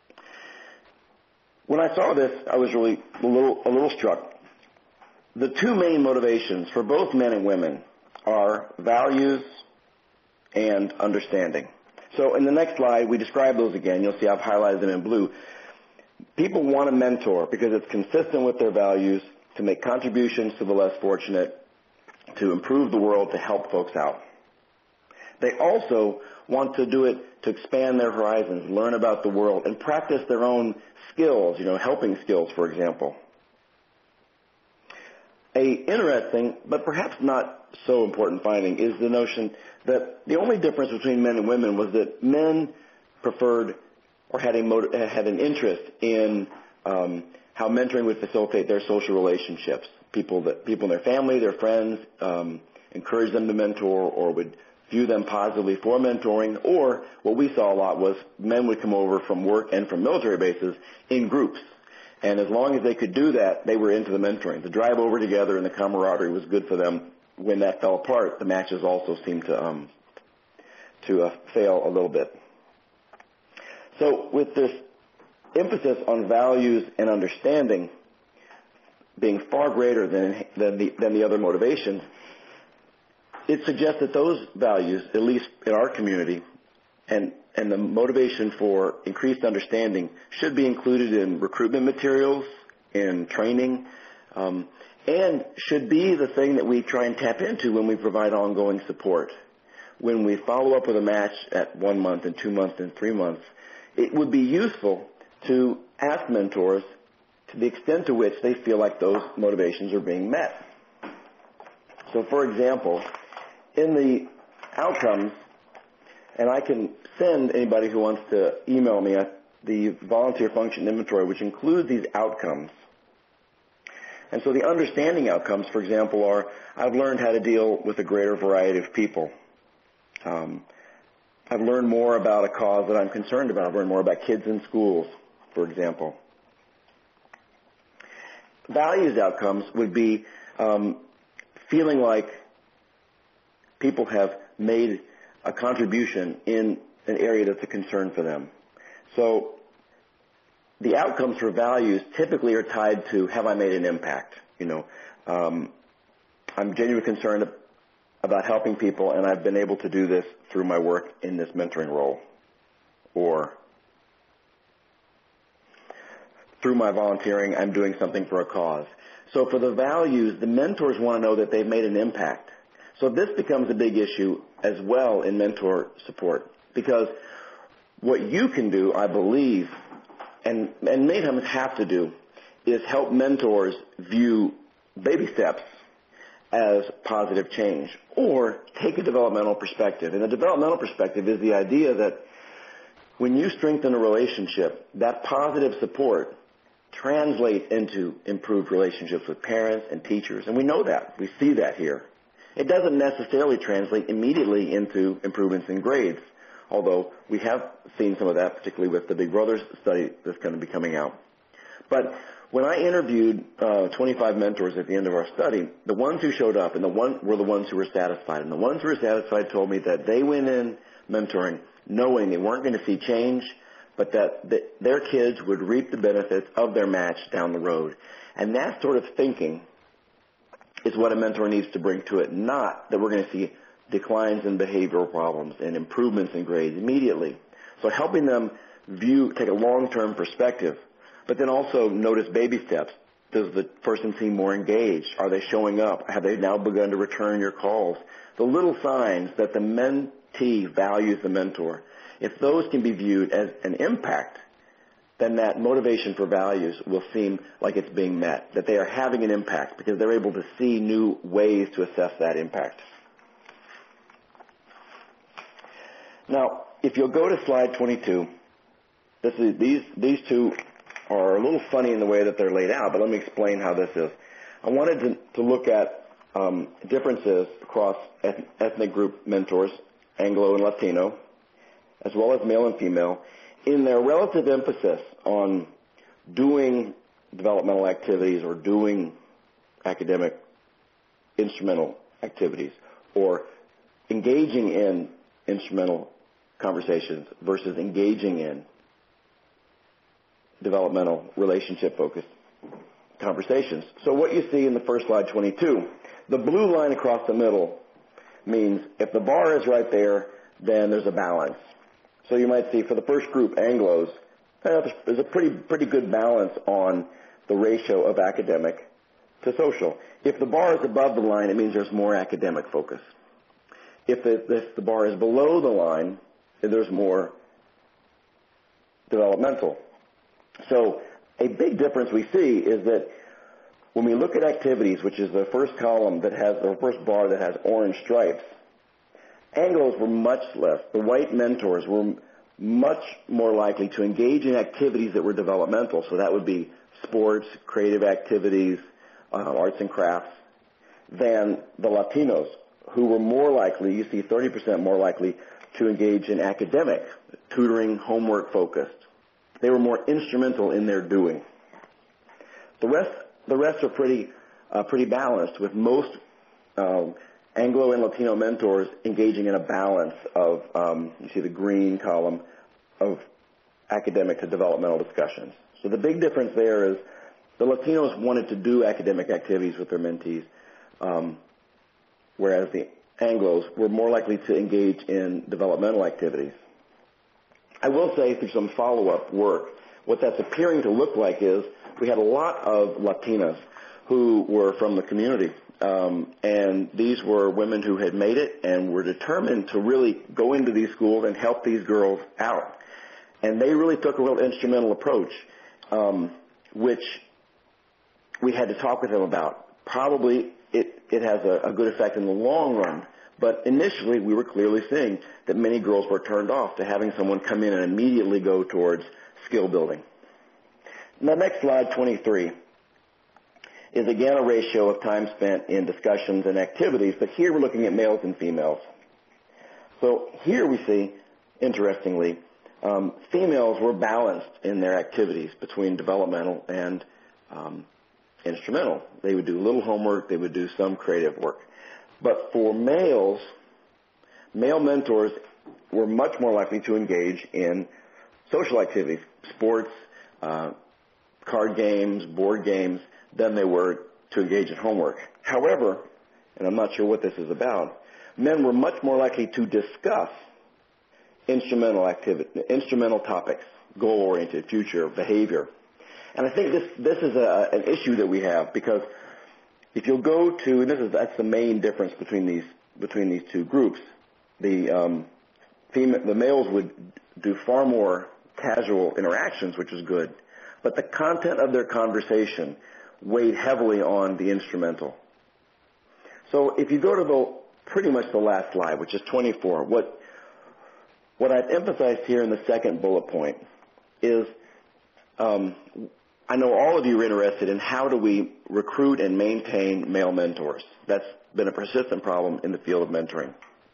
Speaker 2: When I saw this, I was really a little, a little struck. The two main motivations for both men and women are values and understanding. So in the next slide, we describe those again. You'll see I've highlighted them in blue. People want a mentor because it's consistent with their values, to make contributions to the less fortunate, to improve the world, to help folks out. They also want to do it to expand their horizons, learn about the world, and practice their own skills, you know, helping skills, for example. a interesting, but perhaps not so important finding is the notion that the only difference between men and women was that men preferred or had, a motiv- had an interest in um, how mentoring would facilitate their social relationships. People that people in their family, their friends, um, encourage them to mentor or would view them positively for mentoring, or what we saw a lot was men would come over from work and from military bases in groups. And as long as they could do that, they were into the mentoring. The drive over together and the camaraderie was good for them. When that fell apart, the matches also seemed to um, to uh, fail a little bit. So with this emphasis on values and understanding being far greater than than the, than the other motivations, it suggests that those values, at least in our community, and and the motivation for increased understanding should be included in recruitment materials, in training, um, and should be the thing that we try and tap into when we provide ongoing support. When we follow up with a match at one month and two months and three months, it would be useful to ask mentors to the extent to which they feel like those motivations are being met. So, for example, in the outcomes, and I can send anybody who wants to email me the volunteer function inventory, which includes these outcomes. And so the understanding outcomes, for example, are I've learned how to deal with a greater variety of people. Um, I've learned more about a cause that I'm concerned about. I've learned more about kids in schools, for example. Values outcomes would be um, feeling like people have made a contribution in an area that's a concern for them. So the outcomes for values typically are tied to, have I made an impact? You know, um, I'm genuinely concerned about helping people, and I've been able to do this through my work in this mentoring role, or through my volunteering, I'm doing something for a cause. So for the values, the mentors want to know that they've made an impact. So this becomes a big issue as well in mentor support, because what you can do, I believe, and, and many times have to do, is help mentors view baby steps as positive change, or take a developmental perspective. And the developmental perspective is the idea that when you strengthen a relationship, that positive support translates into improved relationships with parents and teachers. And we know that. We see that here. It doesn't necessarily translate immediately into improvements in grades, although we have seen some of that, particularly with the Big Brother study that's going to be coming out. But when I interviewed uh, twenty-five mentors at the end of our study, the ones who showed up and the one were the ones who were satisfied. And the ones who were satisfied told me that they went in mentoring knowing they weren't going to see change, but that, that their kids would reap the benefits of their match down the road. And that sort of thinking is what a mentor needs to bring to it, not that we're going to see declines in behavioral problems and improvements in grades immediately. So helping them view, take a long-term perspective, but then also notice baby steps. Does the person seem more engaged? Are they showing up? Have they now begun to return your calls? The little signs that the mentee values the mentor, if those can be viewed as an impact, then that motivation for values will seem like it's being met, that they are having an impact because they're able to see new ways to assess that impact. Now, if you'll go to slide twenty-two, this is, these, these two are a little funny in the way that they're laid out, but let me explain how this is. I wanted to, to look at um, differences across ethnic group mentors, Anglo and Latino, as well as male and female, in their relative emphasis on doing developmental activities or doing academic instrumental activities or engaging in instrumental conversations versus engaging in developmental relationship-focused conversations. So what you see in the first slide, twenty-two, the blue line across the middle means if the bar is right there, then there's a balance. So you might see for the first group, Anglos, there's a pretty pretty good balance on the ratio of academic to social. If the bar is above the line, it means there's more academic focus. If the, if the bar is below the line, there's more developmental. So a big difference we see is that when we look at activities, which is the first column that has, the first bar that has orange stripes, Anglos were much less. The white mentors were much more likely to engage in activities that were developmental. So that would be sports, creative activities, uh, arts and crafts, than the Latinos, who were more likely, you see thirty percent more likely to engage in academic, tutoring, homework focused. They were more instrumental in their doing. The rest, the rest are pretty, uh, pretty balanced, with most um, Anglo and Latino mentors engaging in a balance of, um, you see the green column, of academic to developmental discussions. So the big difference there is the Latinos wanted to do academic activities with their mentees, um, whereas the Anglos were more likely to engage in developmental activities. I will say through some follow-up work, what that's appearing to look like is we had a lot of Latinas who were from the community. Um, and these were women who had made it and were determined to really go into these schools and help these girls out. And they really took a real instrumental approach, um, which we had to talk with them about. Probably it, it has a, a good effect in the long run, but initially we were clearly seeing that many girls were turned off to having someone come in and immediately go towards skill building. Now, next slide, twenty-three, is again a ratio of time spent in discussions and activities, but here we're looking at males and females. So here we see, interestingly, um, females were balanced in their activities between developmental and um, instrumental. They would do a little homework, they would do some creative work. But for males, male mentors were much more likely to engage in social activities, sports, uh, card games, board games, than they were to engage in homework. However, and I'm not sure what this is about, men were much more likely to discuss instrumental activity, instrumental topics, goal-oriented, future, behavior. And I think this, this is a, an issue that we have, because if you'll go to, and this is, that's the main difference between these, between these two groups, the, um, female, the males would do far more casual interactions, which is good, but the content of their conversation weighed heavily on the instrumental. So if you go to the pretty much the last slide, which is twenty-four, what what I've emphasized here in the second bullet point is um, I know all of you are interested in how do we recruit and maintain male mentors. That's been a persistent problem in the field of mentoring.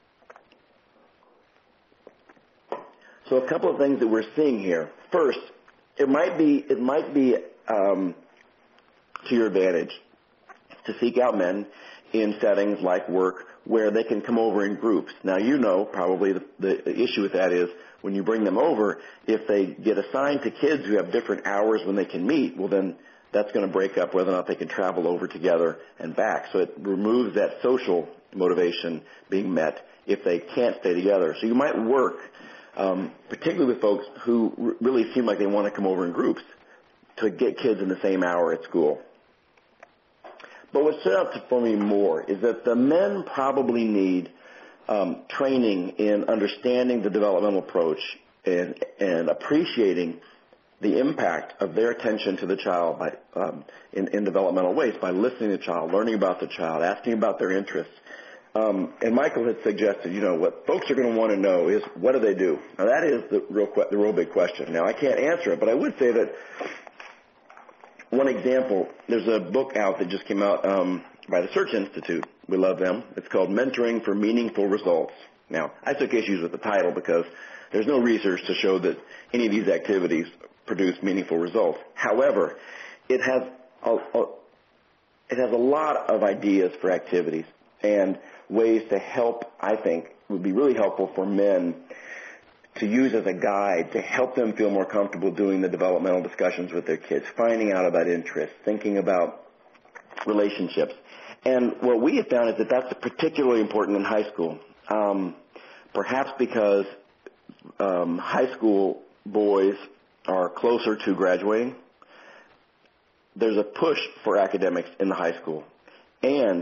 Speaker 2: So a couple of things that we're seeing here. First, it might be it might be um, to your advantage to seek out men in settings like work where they can come over in groups. Now, you know probably the, the issue with that is when you bring them over, if they get assigned to kids who have different hours when they can meet, well then that's going to break up whether or not they can travel over together and back. So it removes that social motivation being met if they can't stay together. So you might work, um, particularly with folks who r- really seem like they want to come over in groups, to get kids in the same hour at school. But what stood out for me more is that the men probably need um, training in understanding the developmental approach and, and appreciating the impact of their attention to the child by, um, in, in developmental ways, by listening to the child, learning about the child, asking about their interests. Um, and Michael had suggested, you know, what folks are going to want to know is what do they do? Now, that is the real, the real big question. Now, I can't answer it, but I would say that one example, there's a book out that just came out um, by the Search Institute. We love them. It's called Mentoring for Meaningful Results. Now, I took issues with the title because there's no research to show that any of these activities produce meaningful results. However, it has a, a, it has a lot of ideas for activities and ways to help, I think, would be really helpful for men to use as a guide to help them feel more comfortable doing the developmental discussions with their kids, finding out about interests, thinking about relationships. And what we have found is that that's particularly important in high school, um, perhaps because um, high school boys are closer to graduating. There's a push for academics in the high school, and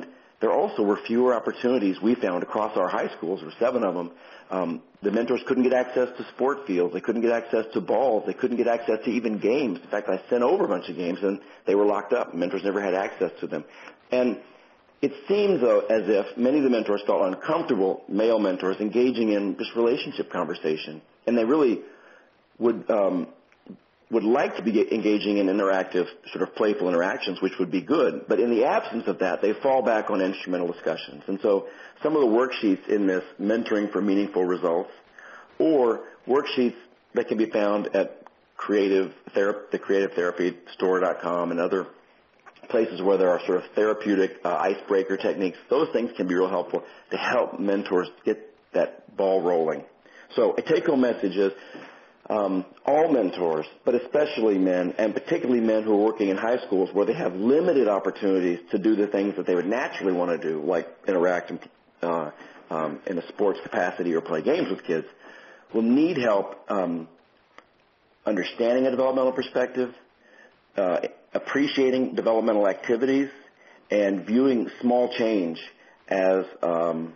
Speaker 2: there also were fewer opportunities we found across our high schools. There were seven of them. Um, the mentors couldn't get access to sport fields. They couldn't get access to balls. They couldn't get access to even games. In fact, I sent over a bunch of games, and they were locked up. Mentors never had access to them. And it seems, though, as if many of the mentors felt uncomfortable, male mentors, engaging in this relationship conversation. And they really would um, would like to be engaging in interactive, sort of playful interactions, which would be good. But in the absence of that, they fall back on instrumental discussions. And so some of the worksheets in this Mentoring for Meaningful Results, or worksheets that can be found at creative Thera- the creative therapy store dot com and other places where there are sort of therapeutic uh, icebreaker techniques, those things can be real helpful to help mentors get that ball rolling. So a take-home message is um, all mentors, but especially men, and particularly men who are working in high schools where they have limited opportunities to do the things that they would naturally want to do, like interact in, uh, um, in a sports capacity or play games with kids, will need help um, understanding a developmental perspective, uh, appreciating developmental activities, and viewing small change as um,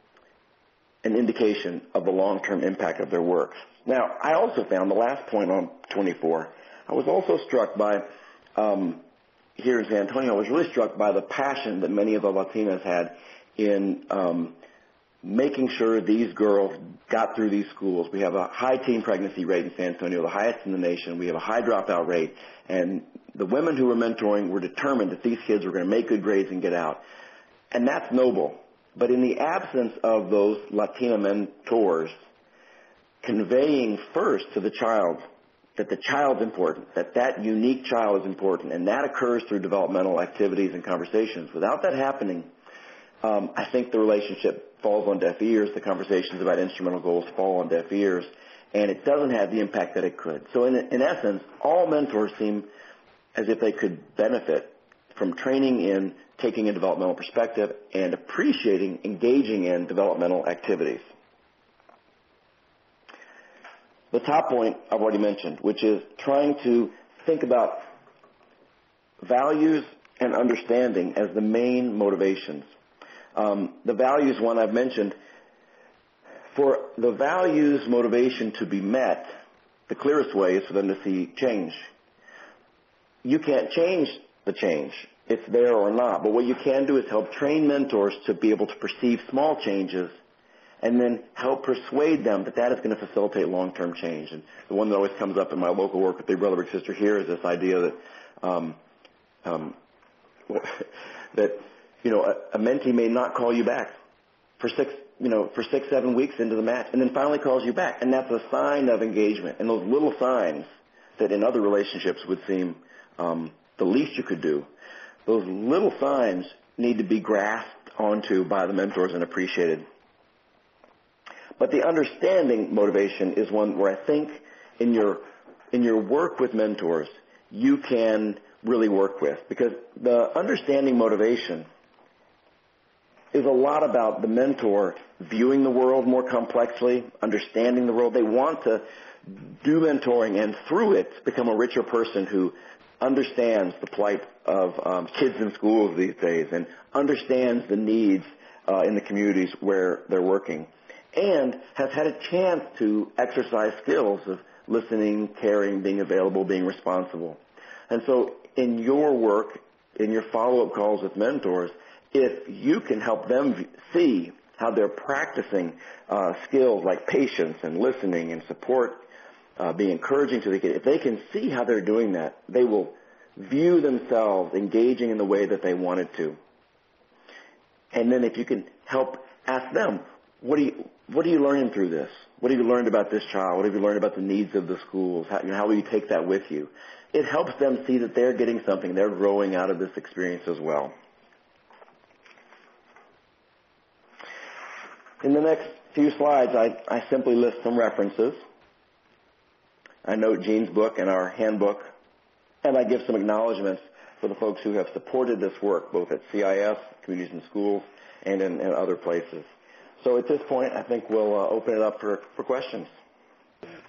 Speaker 2: an indication of the long-term impact of their work. Now, I also found the last point on twenty-four, I was also struck by, um, here in San Antonio, I was really struck by the passion that many of the Latinas had in um, making sure these girls got through these schools. We have a high teen pregnancy rate in San Antonio, the highest in the nation. We have a high dropout rate. And the women who were mentoring were determined that these kids were going to make good grades and get out. And that's noble. But in the absence of those Latina mentors conveying first to the child that the child's important, that that unique child is important, and that occurs through developmental activities and conversations. Without that happening, um, I think the relationship falls on deaf ears. The conversations about instrumental goals fall on deaf ears, and it doesn't have the impact that it could. So in, in essence, all mentors seem as if they could benefit from training in taking a developmental perspective and appreciating engaging in developmental activities. The top point I've already mentioned, which is trying to think about values and understanding as the main motivations. Um, the values one I've mentioned, for the values motivation to be met, the clearest way is for them to see change. You can't change the change. It's there or not. But what you can do is help train mentors to be able to perceive small changes and then help persuade them that that is going to facilitate long-term change. And the one that always comes up in my local work with Big Brother, Big Sister here is this idea that um, um, that you know a, a mentee may not call you back for six you know for six seven weeks into the match, and then finally calls you back, and that's a sign of engagement. And those little signs that in other relationships would seem um, the least you could do, those little signs need to be grasped onto by the mentors and appreciated. But the understanding motivation is one where I think in your in your work with mentors you can really work with, because the understanding motivation is a lot about the mentor viewing the world more complexly, understanding the world. They want to do mentoring and through it become a richer person who understands the plight of um, kids in schools these days and understands the needs uh, in the communities where they're working, and has had a chance to exercise skills of listening, caring, being available, being responsible. And so in your work, in your follow-up calls with mentors, if you can help them see how they're practicing uh, skills like patience and listening and support, uh, being encouraging to the kid, if they can see how they're doing that, they will view themselves engaging in the way that they wanted to. And then if you can help ask them, what do you, what are you learning through this? What have you learned about this child? What have you learned about the needs of the schools? How, you know, how will you take that with you? It helps them see that they're getting something. They're growing out of this experience as well. In the next few slides, I, I simply list some references. I note Jean's book and our handbook, and I give some acknowledgments for the folks who have supported this work, both at C I S, Communities in Schools, and in, in other places. So at this point, I think we'll uh, open it up for, for questions.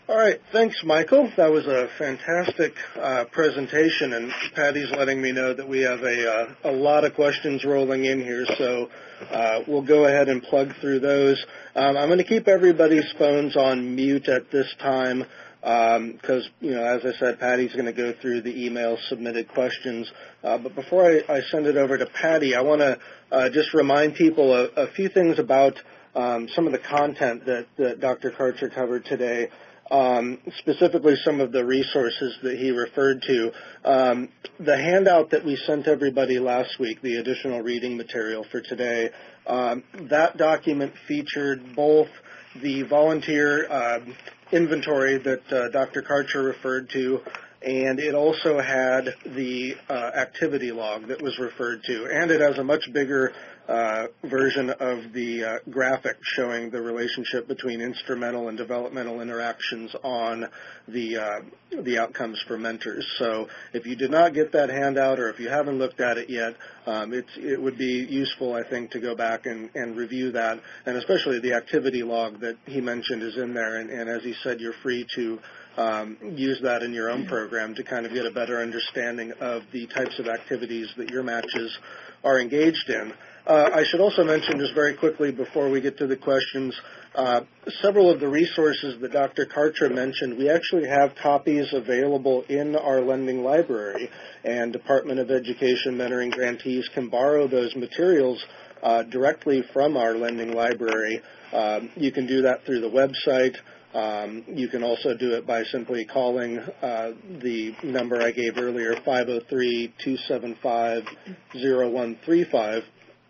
Speaker 1: All right. Thanks, Michael. That was a fantastic uh, presentation, and Patty's letting me know that we have a, uh, a lot of questions rolling in here, so uh, we'll go ahead and plug through those. Um, I'm going to keep everybody's phones on mute at this time because, um, you know, as I said, Patty's going to go through the email submitted questions. Uh, but before I, I send it over to Patty, I want to uh, just remind people a, a few things about um, some of the content that, that Doctor Karcher covered today. Um, specifically some of the resources that he referred to. Um, the handout that we sent everybody last week, the additional reading material for today, um, that document featured both the volunteer uh, inventory that uh, Doctor Karcher referred to, and it also had the uh, activity log that was referred to, and it has a much bigger uh, version of the uh, graphic showing the relationship between instrumental and developmental interactions on the uh, the outcomes for mentors. So if you did not get that handout, or if you haven't looked at it yet, um, it's, it would be useful, I think, to go back and, and review that, and especially the activity log that he mentioned is in there, and, and as he said, you're free to Um, use that in your own program to kind of get a better understanding of the types of activities that your matches are engaged in. Uh, I should also mention just very quickly before we get to the questions, uh, several of the resources that Doctor Karcher mentioned, we actually have copies available in our lending library, and Department of Education mentoring grantees can borrow those materials uh, directly from our lending library. Um, you can do that through the website. Um, you can also do it by simply calling uh, the number I gave earlier, five oh three, two seven five, oh one three five.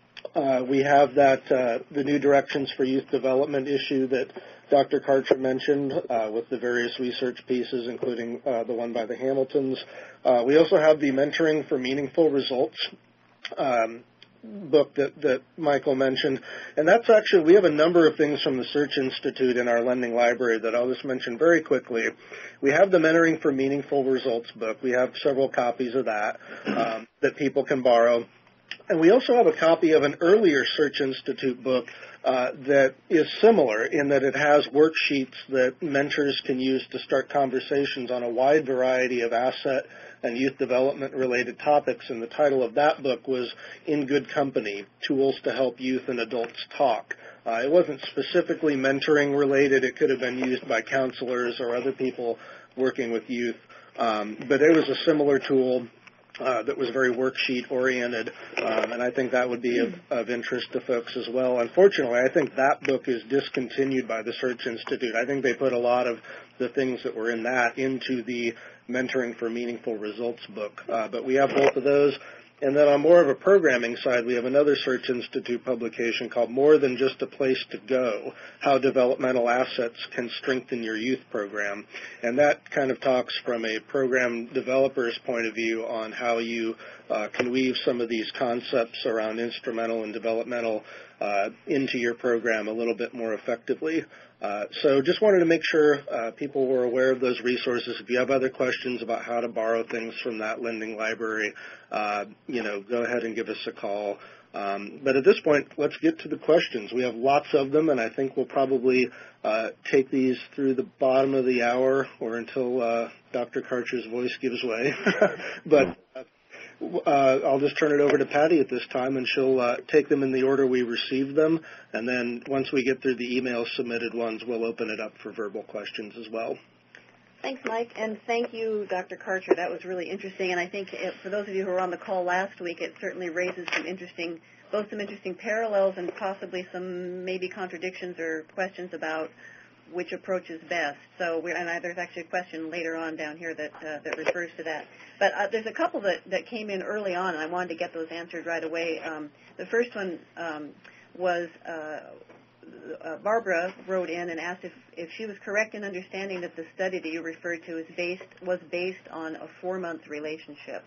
Speaker 1: Uh, we have that uh, the new Directions for Youth Development issue that Doctor Karcher mentioned uh, with the various research pieces, including uh, the one by the Hamiltons. Uh, we also have the Mentoring for Meaningful Results um, book that, that Michael mentioned, and that's actually, we have a number of things from the Search Institute in our lending library that I'll just mention very quickly. We have the Mentoring for Meaningful Results book. We have several copies of that um, that people can borrow. And we also have a copy of an earlier Search Institute book uh, that is similar in that it has worksheets that mentors can use to start conversations on a wide variety of asset and youth development related topics, and the title of that book was In Good Company, Tools to Help Youth and Adults Talk. Uh, it wasn't specifically mentoring related. It could have been used by counselors or other people working with youth, um, but it was a similar tool Uh, that was very worksheet-oriented, um, and I think that would be of, of interest to folks as well. Unfortunately, I think that book is discontinued by the Search Institute. I think they put a lot of the things that were in that into the Mentoring for Meaningful Results book, uh, but we have both of those. And then on more of a programming side, we have another Search Institute publication called More Than Just a Place to Go, How Developmental Assets Can Strengthen Your Youth Program. And that kind of talks from a program developer's point of view on how you uh, can weave some of these concepts around instrumental and developmental uh, into your program a little bit more effectively. Uh, so just wanted to make sure uh, people were aware of those resources. If you have other questions about how to borrow things from that lending library, uh, you know, go ahead and give us a call. Um, but at this point, let's get to the questions. We have lots of them, and I think we'll probably uh, take these through the bottom of the hour or until uh, Doctor Karcher's voice gives way. But uh, Uh, I'll just turn it over to Patty at this time, and she'll uh, take them in the order we received them. And then once we get through the email submitted ones, we'll open it up for verbal questions as well.
Speaker 4: Thanks, Mike, and thank you, Doctor Karcher. That was really interesting, and I think it, for those of you who were on the call last week, it certainly raises some interesting, both some interesting parallels and possibly some maybe contradictions or questions about which approach is best. So, we're, and I, there's actually a question later on down here that uh, that refers to that. But uh, there's a couple that, that came in early on, and I wanted to get those answered right away. Um, the first one um, was uh, uh, Barbara wrote in and asked if, if she was correct in understanding that the study that you referred to is based was based on a four-month relationship.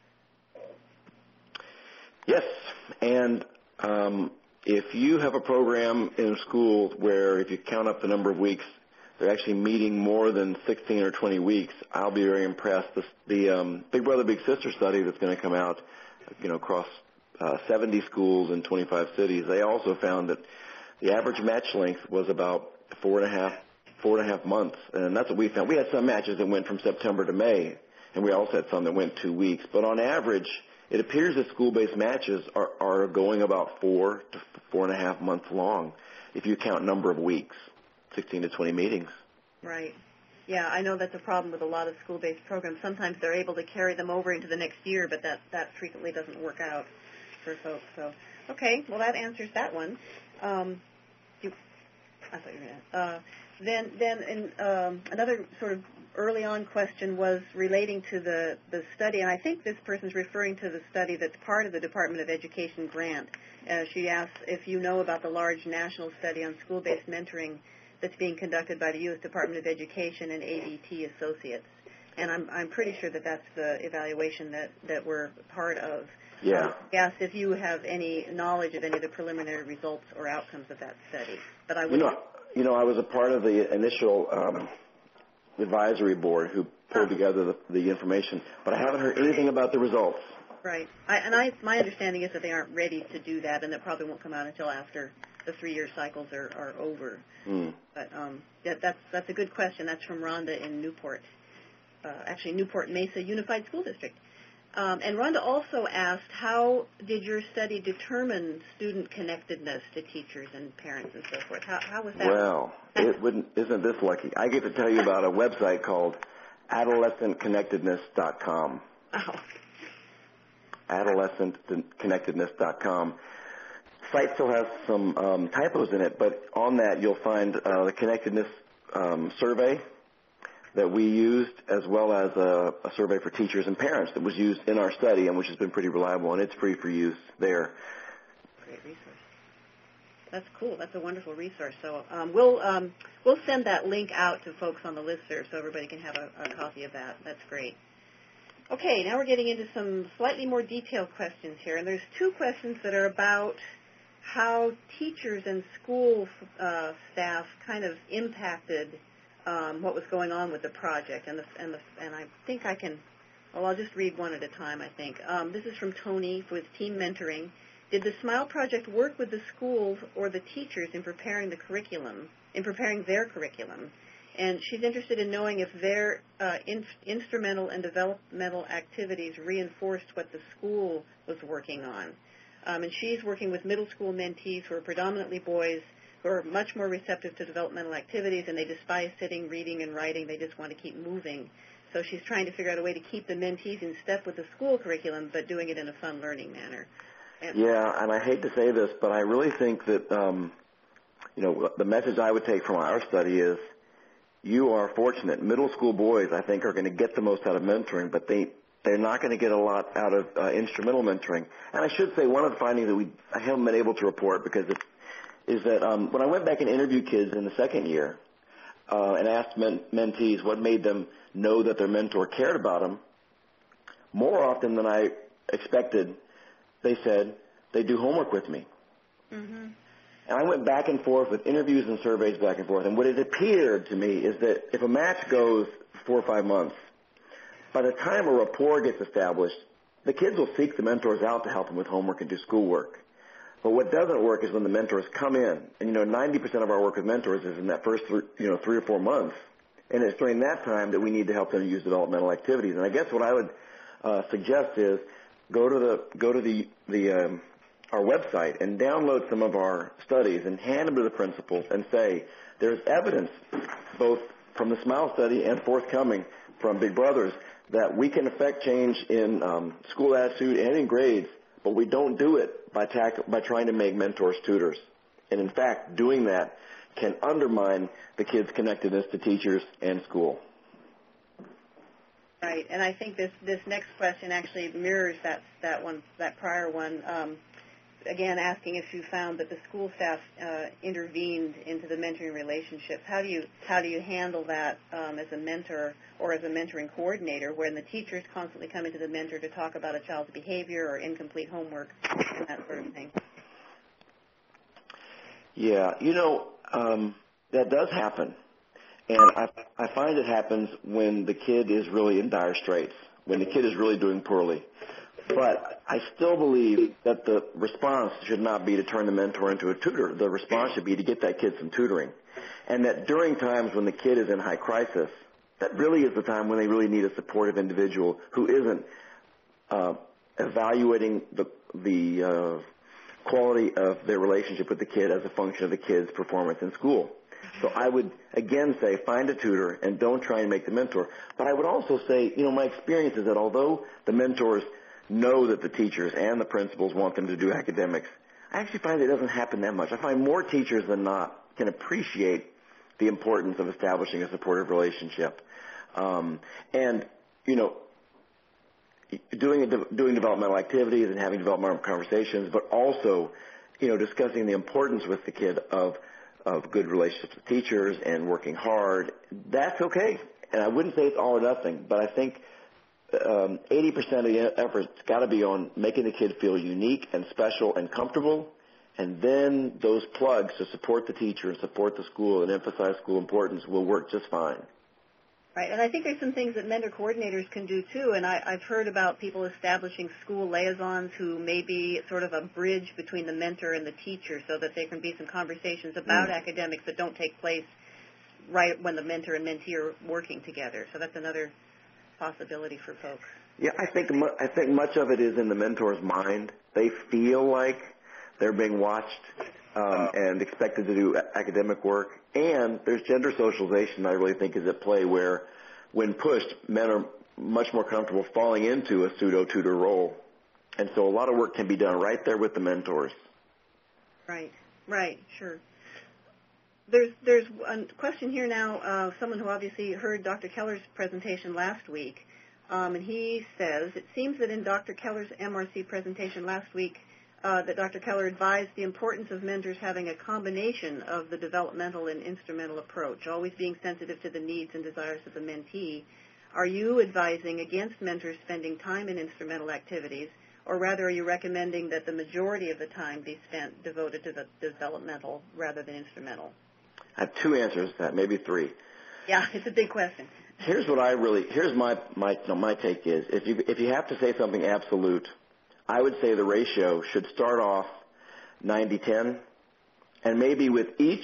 Speaker 2: Yes, and um, if you have a program in a school where if you count up the number of weeks, they're actually meeting more than sixteen or twenty weeks, I'll be very impressed. The, the um, Big Brother Big Sister study that's going to come out, you know, across uh, seventy schools in twenty-five cities, they also found that the average match length was about four and a half four and a half months, and that's what we found. We had some matches that went from September to May, and we also had some that went two weeks. But on average, it appears that school-based matches are, are going about four to four and a half months long, if you count number of weeks, sixteen to twenty meetings.
Speaker 4: Right. Yeah, I know that's a problem with a lot of school-based programs. Sometimes they're able to carry them over into the next year, but that, that frequently doesn't work out for folks. So, okay, well, that answers that one. Um, you, I thought you were going to. Uh, then, then in, um, another sort of early-on question was relating to the, the study, and I think this person's referring to the study that's part of the Department of Education grant. Uh, she asked if you know about the large national study on school-based mentoring that's being conducted by the U S Department of Education and A D T Associates. And I'm, I'm pretty sure that that's the evaluation that, that we're part of.
Speaker 2: Yeah.
Speaker 4: Um, yes, if you have any knowledge of any of the preliminary results or outcomes of that study. But I would.
Speaker 2: You know, you know, I was a part of the initial um, advisory board who pulled
Speaker 4: oh.
Speaker 2: together the, the information, but I haven't heard anything about the results.
Speaker 4: Right. I, and I, my understanding is that they aren't ready to do that, and that probably won't come out until after the three-year cycles are, are over.
Speaker 2: Mm.
Speaker 4: But um, that, that's that's a good question. That's from Rhonda in Newport, uh, actually Newport Mesa Unified School District. Um, and Rhonda also asked, how did your study determine student connectedness to teachers and parents and so forth? How, how was that?
Speaker 2: Well, it wouldn't, isn't this lucky? I get to tell you about a website called adolescent connectedness dot com.
Speaker 4: Oh.
Speaker 2: adolescent connectedness dot com. Site still has some um, typos in it, but on that you'll find uh, the connectedness um, survey that we used, as well as a, a survey for teachers and parents that was used in our study, and which has been pretty reliable, and it's free for use there.
Speaker 4: Great resource. That's cool. That's a wonderful resource. So um, we'll um, we'll send that link out to folks on the listserv so everybody can have a, a copy of that. That's great. Okay, now we're getting into some slightly more detailed questions here, and there's two questions that are about how teachers and school uh, staff kind of impacted um, what was going on with the project, and the, and the, and I think I can. Well, I'll just read one at a time. I think um, this is from Tony with Team Mentoring. Did the SMILE project work with the schools or the teachers in preparing the curriculum, in preparing their curriculum? And she's interested in knowing if their uh, in, instrumental and developmental activities reinforced what the school was working on. Um, and she's working with middle school mentees who are predominantly boys who are much more receptive to developmental activities, and they despise sitting, reading, and writing. They just want to keep moving. So she's trying to figure out a way to keep the mentees in step with the school curriculum, but doing it in a fun learning manner. And
Speaker 2: yeah, and I hate to say this, but I really think that, um, you know, the message I would take from our study is, you are fortunate. Middle school boys, I think, are going to get the most out of mentoring, but they, they're not going to get a lot out of uh, instrumental mentoring. And I should say one of the findings that we I haven't been able to report because it, is that um, when I went back and interviewed kids in the second year uh, and asked men, mentees what made them know that their mentor cared about them, more often than I expected, they said, they do homework with me.
Speaker 4: Mm-hmm.
Speaker 2: And I went back and forth with interviews and surveys back and forth. And what it appeared to me is that if a match goes four or five months, by the time a rapport gets established, the kids will seek the mentors out to help them with homework and do schoolwork. But what doesn't work is when the mentors come in. And, you know, ninety percent of our work with mentors is in that first, three, you know, three or four months. And it's during that time that we need to help them use developmental activities. And I guess what I would uh, suggest is go to the, go to the, the, um, our website and download some of our studies and hand them to the principals and say, there's evidence, both from the SMILE study and forthcoming from Big Brothers, that we can affect change in um, school attitude and in grades, but we don't do it by, tack- by trying to make mentors tutors. And in fact, doing that can undermine the kids' connectedness to teachers and school.
Speaker 4: Right, and I think this, this next question actually mirrors that, that one, that prior one. Um, again, asking if you found that the school staff uh, intervened into the mentoring relationships. How do you how do you handle that um, as a mentor or as a mentoring coordinator, when the teachers constantly come into the mentor to talk about a child's behavior or incomplete homework and that sort of thing?
Speaker 2: Yeah, you know, um, that does happen. And I, I find it happens when the kid is really in dire straits, when the kid is really doing poorly. But I still believe that the response should not be to turn the mentor into a tutor. The response should be to get that kid some tutoring. And that during times when the kid is in high crisis, that really is the time when they really need a supportive individual who isn't uh, evaluating the, the uh, quality of their relationship with the kid as a function of the kid's performance in school. So I would, again, say find a tutor and don't try and make the mentor. But I would also say, you know, my experience is that although the mentors know that the teachers and the principals want them to do academics, I actually find it doesn't happen that much. I find more teachers than not can appreciate the importance of establishing a supportive relationship. Um, and, you know, doing, a, doing developmental activities and having developmental conversations, but also, you know, discussing the importance with the kid of of good relationships with teachers and working hard, that's okay. And I wouldn't say it's all or nothing, but I think um, eighty percent of the effort's got to be on making the kid feel unique and special and comfortable, and then those plugs to support the teacher and support the school and emphasize school importance will work just fine.
Speaker 4: Right, and I think there's some things that mentor coordinators can do too, and I, I've heard about people establishing school liaisons who may be sort of a bridge between the mentor and the teacher so that there can be some conversations about mm. academics that don't take place right when the mentor and mentee are working together. So that's another possibility for folks.
Speaker 2: Yeah, I think I think much of it is in the mentor's mind. They feel like they're being watched um, and expected to do academic work. And there's gender socialization I really think is at play where, when pushed, men are much more comfortable falling into a pseudo-tutor role. And so a lot of work can be done right there with the mentors.
Speaker 4: Right, right, sure. There's there's a question here now, uh, someone who obviously heard Doctor Keller's presentation last week, um, and he says, it seems that in Doctor Keller's M R C presentation last week, Uh, that Doctor Keller advised the importance of mentors having a combination of the developmental and instrumental approach, always being sensitive to the needs and desires of the mentee. Are you advising against mentors spending time in instrumental activities, or rather are you recommending that the majority of the time be spent devoted to the developmental rather than instrumental?
Speaker 2: I have two answers to that, maybe three.
Speaker 4: Yeah, it's a big question.
Speaker 2: Here's what I really, here's my, my, no, my take is, if you, if you have to say something absolute, I would say the ratio should start off ninety ten, and maybe with each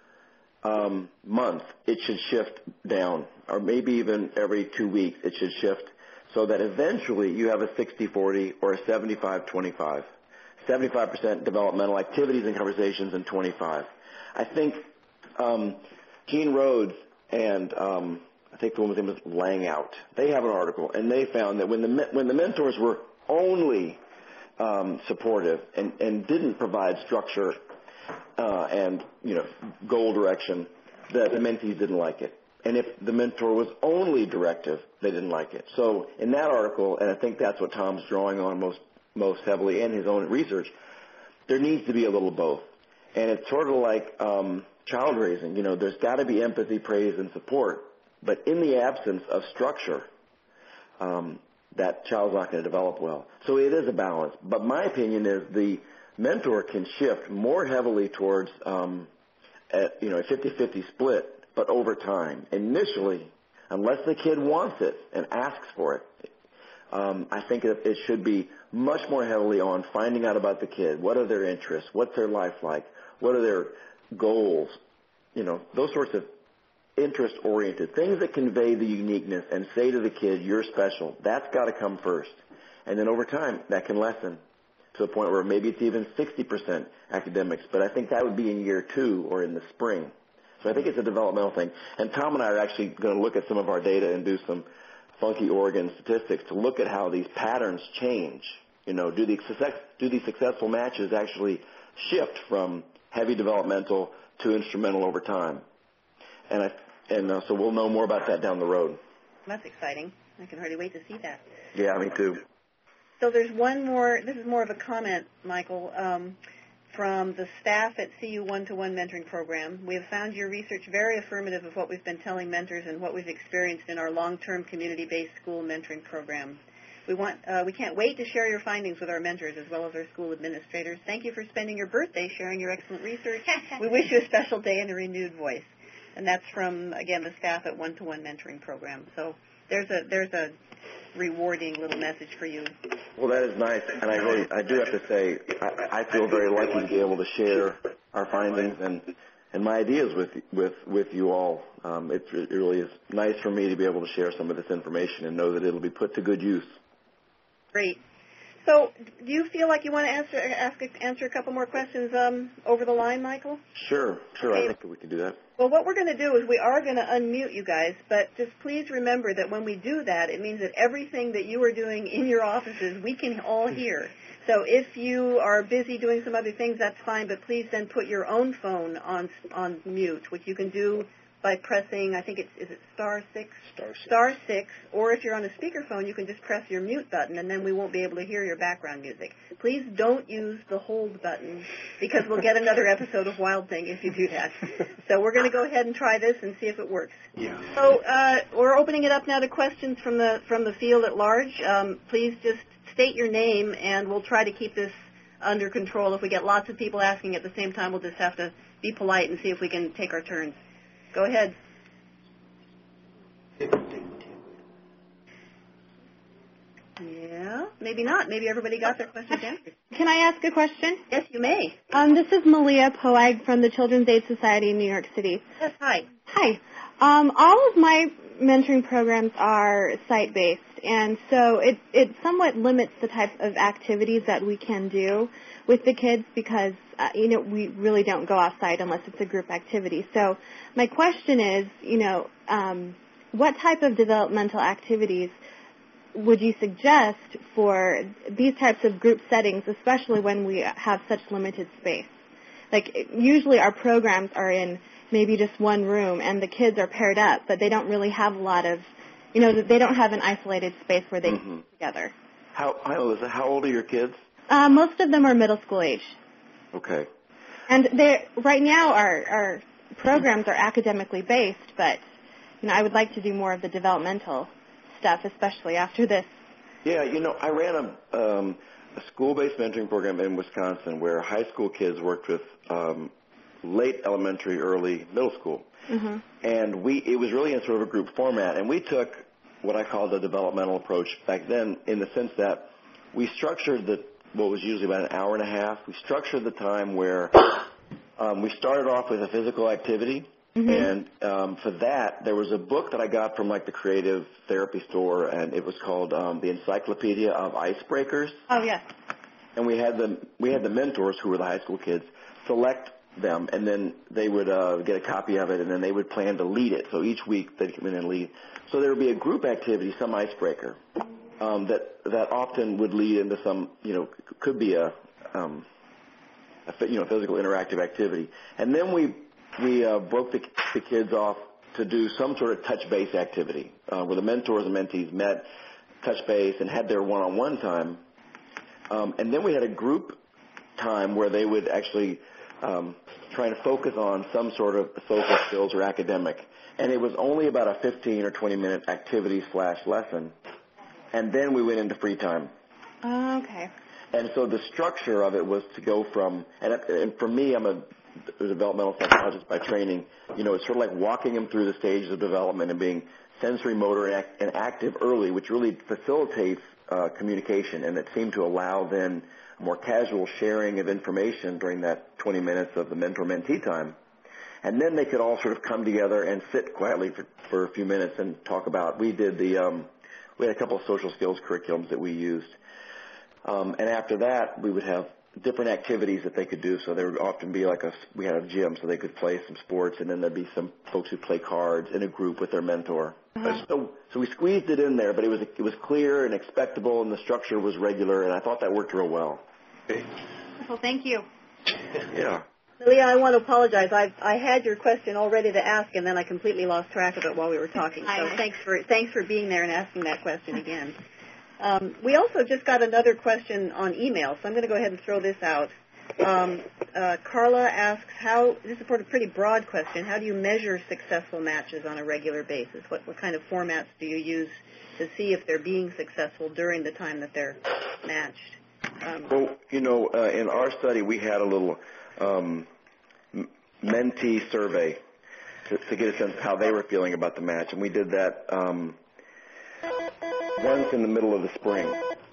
Speaker 2: um, month it should shift down, or maybe even every two weeks it should shift, so that eventually you have a sixty forty or a seventy-five twenty-five. seventy-five percent developmental activities and conversations and twenty-five. I think um, Gene Rhodes and um, I think the woman's name was Langout, they have an article, and they found that when the when the mentors were only Um, supportive and, and didn't provide structure uh, and, you know, goal direction, that the mentees didn't like it. And if the mentor was only directive, they didn't like it. So in that article, and I think that's what Tom's drawing on most most heavily in his own research, there needs to be a little both. And it's sort of like um, child raising. You know, there's got to be empathy, praise, and support. But in the absence of structure, um, that child's not going to develop well. So it is a balance. But my opinion is the mentor can shift more heavily towards, um, a, you know, a fifty-fifty split, but over time. Initially, unless the kid wants it and asks for it, um, I think it, it should be much more heavily on finding out about the kid. What are their interests? What's their life like? What are their goals? You know, those sorts of interest-oriented, things that convey the uniqueness and say to the kid, you're special. That's got to come first. And then over time, that can lessen to a point where maybe it's even sixty percent academics, but I think that would be in year two or in the spring. So I think it's a developmental thing. And Tom and I are actually going to look at some of our data and do some funky Oregon statistics to look at how these patterns change. You know, do the success, do these successful matches actually shift from heavy developmental to instrumental over time? And I And uh, so we'll know more about that down the road.
Speaker 4: That's exciting. I can hardly wait to see that.
Speaker 2: Yeah, me too.
Speaker 4: So there's one more, this is more of a comment, Michael, um, from the staff at C U one-to-one mentoring program. We have found your research very affirmative of what we've been telling mentors and what we've experienced in our long-term community-based school mentoring program. We want, uh, we can't wait to share your findings with our mentors as well as our school administrators. Thank you for spending your birthday sharing your excellent research. We wish you a special day and a renewed voice. And that's from, again, the staff at one-to-one mentoring program. So there's a there's a rewarding little message for you.
Speaker 2: Well, that is nice, and I really, I do have to say, I, I feel very lucky to be able to share our findings and and my ideas with with with you all. Um, it, it really is nice for me to be able to share some of this information and know that it'll be put to good use.
Speaker 4: Great. So, do you feel like you want to answer ask answer a couple more questions um, over the line, Michael?
Speaker 2: Sure, sure.
Speaker 4: Okay.
Speaker 2: I think that we can do that.
Speaker 4: Well, what we're going to do is we are going to unmute you guys, but just please remember that when we do that, it means that everything that you are doing in your offices, we can all hear. So if you are busy doing some other things, that's fine, but please then put your own phone on on mute, which you can do by pressing, I think it's, is it star six?
Speaker 1: Star six.
Speaker 4: Star six, or if you're on a speakerphone, you can just press your mute button, and then we won't be able to hear your background music. Please don't use the hold button, because we'll get another episode of Wild Thing if you do that. So we're going to go ahead and try this and see if it works.
Speaker 1: Yeah.
Speaker 4: So uh, we're opening it up now to questions from the from the field at large. Um, please just state your name, and we'll try to keep this under control. If we get lots of people asking at the same time, we'll just have to be polite and see if we can take our turns. Go ahead. Yeah, maybe not. Maybe everybody got their questions answered.
Speaker 5: Can I ask a question?
Speaker 4: Yes, you may.
Speaker 5: Um, this is Malia Poag from the Children's Aid Society in New York City.
Speaker 4: Yes, hi.
Speaker 5: Hi. Um, all of my mentoring programs are site-based, and so it, it somewhat limits the type of activities that we can do with the kids because, uh, you know, we really don't go outside unless it's a group activity. So my question is, you know, um, what type of developmental activities would you suggest for these types of group settings, especially when we have such limited space? Like, usually our programs are in maybe just one room, and the kids are paired up, but they don't really have a lot of, you know, they don't have an isolated space where they
Speaker 2: Mm-hmm.
Speaker 5: get together.
Speaker 2: How, hi, Alyssa, how old are your kids?
Speaker 5: Uh, most of them are middle school age.
Speaker 2: Okay.
Speaker 5: And they're, right now our, our programs are academically based, but, you know, I would like to do more of the developmental stuff, especially after this.
Speaker 2: Yeah, you know, I ran a, um, a school-based mentoring program in Wisconsin where high school kids worked with um, late elementary, early middle school.
Speaker 5: Mm-hmm.
Speaker 2: And we it was really in sort of a group format. And we took what I called the developmental approach back then in the sense that we structured the what was usually about an hour and a half. We structured the time where um, we started off with a physical activity. Mm-hmm. And um, for that, there was a book that I got from like the creative therapy store, and it was called um, The Encyclopedia of Icebreakers.
Speaker 5: Oh, yes.
Speaker 2: And we had the we had the mentors, who were the high school kids, select them, and then they would uh, get a copy of it, and then they would plan to lead it. So each week they'd come in and lead. So there would be a group activity, some icebreaker, um, that that often would lead into some, you know, could be a, um, a you know physical interactive activity, and then we we uh, broke the, the kids off to do some sort of touch base activity uh, where the mentors and mentees met, touch base, and had their one-on-one time. Um, and then we had a group time where they would actually um, try and focus on some sort of social skills or academic. And it was only about a fifteen or twenty minute activity slash lesson. And then we went into free time.
Speaker 5: Oh, okay.
Speaker 2: And so the structure of it was to go from, and, and for me, I'm a, a developmental psychologist by training, you know, it's sort of like walking them through the stages of development and being sensory, motor, and, act, and active early, which really facilitates uh, communication, and it seemed to allow then more casual sharing of information during that twenty minutes of the mentor-mentee time. And then they could all sort of come together and sit quietly for, for a few minutes and talk about, we did the, um, we had a couple of social skills curriculums that we used. Um, and after that, we would have different activities that they could do. So there would often be like a, we had a gym so they could play some sports, and then there'd be some folks who play cards in a group with their mentor. Uh-huh. So, so we squeezed it in there, but it was, it was clear and expectable, and the structure was regular, and I thought that worked real well.
Speaker 5: Well, thank you.
Speaker 2: Yeah.
Speaker 4: Leah, I want to apologize. I I had your question all ready to ask, and then I completely lost track of it while we were talking. So
Speaker 5: Hi.
Speaker 4: thanks for thanks for being there and asking that question again. Um, we also just got another question on email, so I'm going to go ahead and throw this out. Um, uh, Carla asks, how, this is a pretty broad question, how do you measure successful matches on a regular basis? What, what kind of formats do you use to see if they're being successful during the time that they're matched? Um,
Speaker 2: Well, you know, uh, in our study, we had a little um, mentee survey to, to get a sense of how they were feeling about the match, and we did that. Um, One's in the middle of the spring.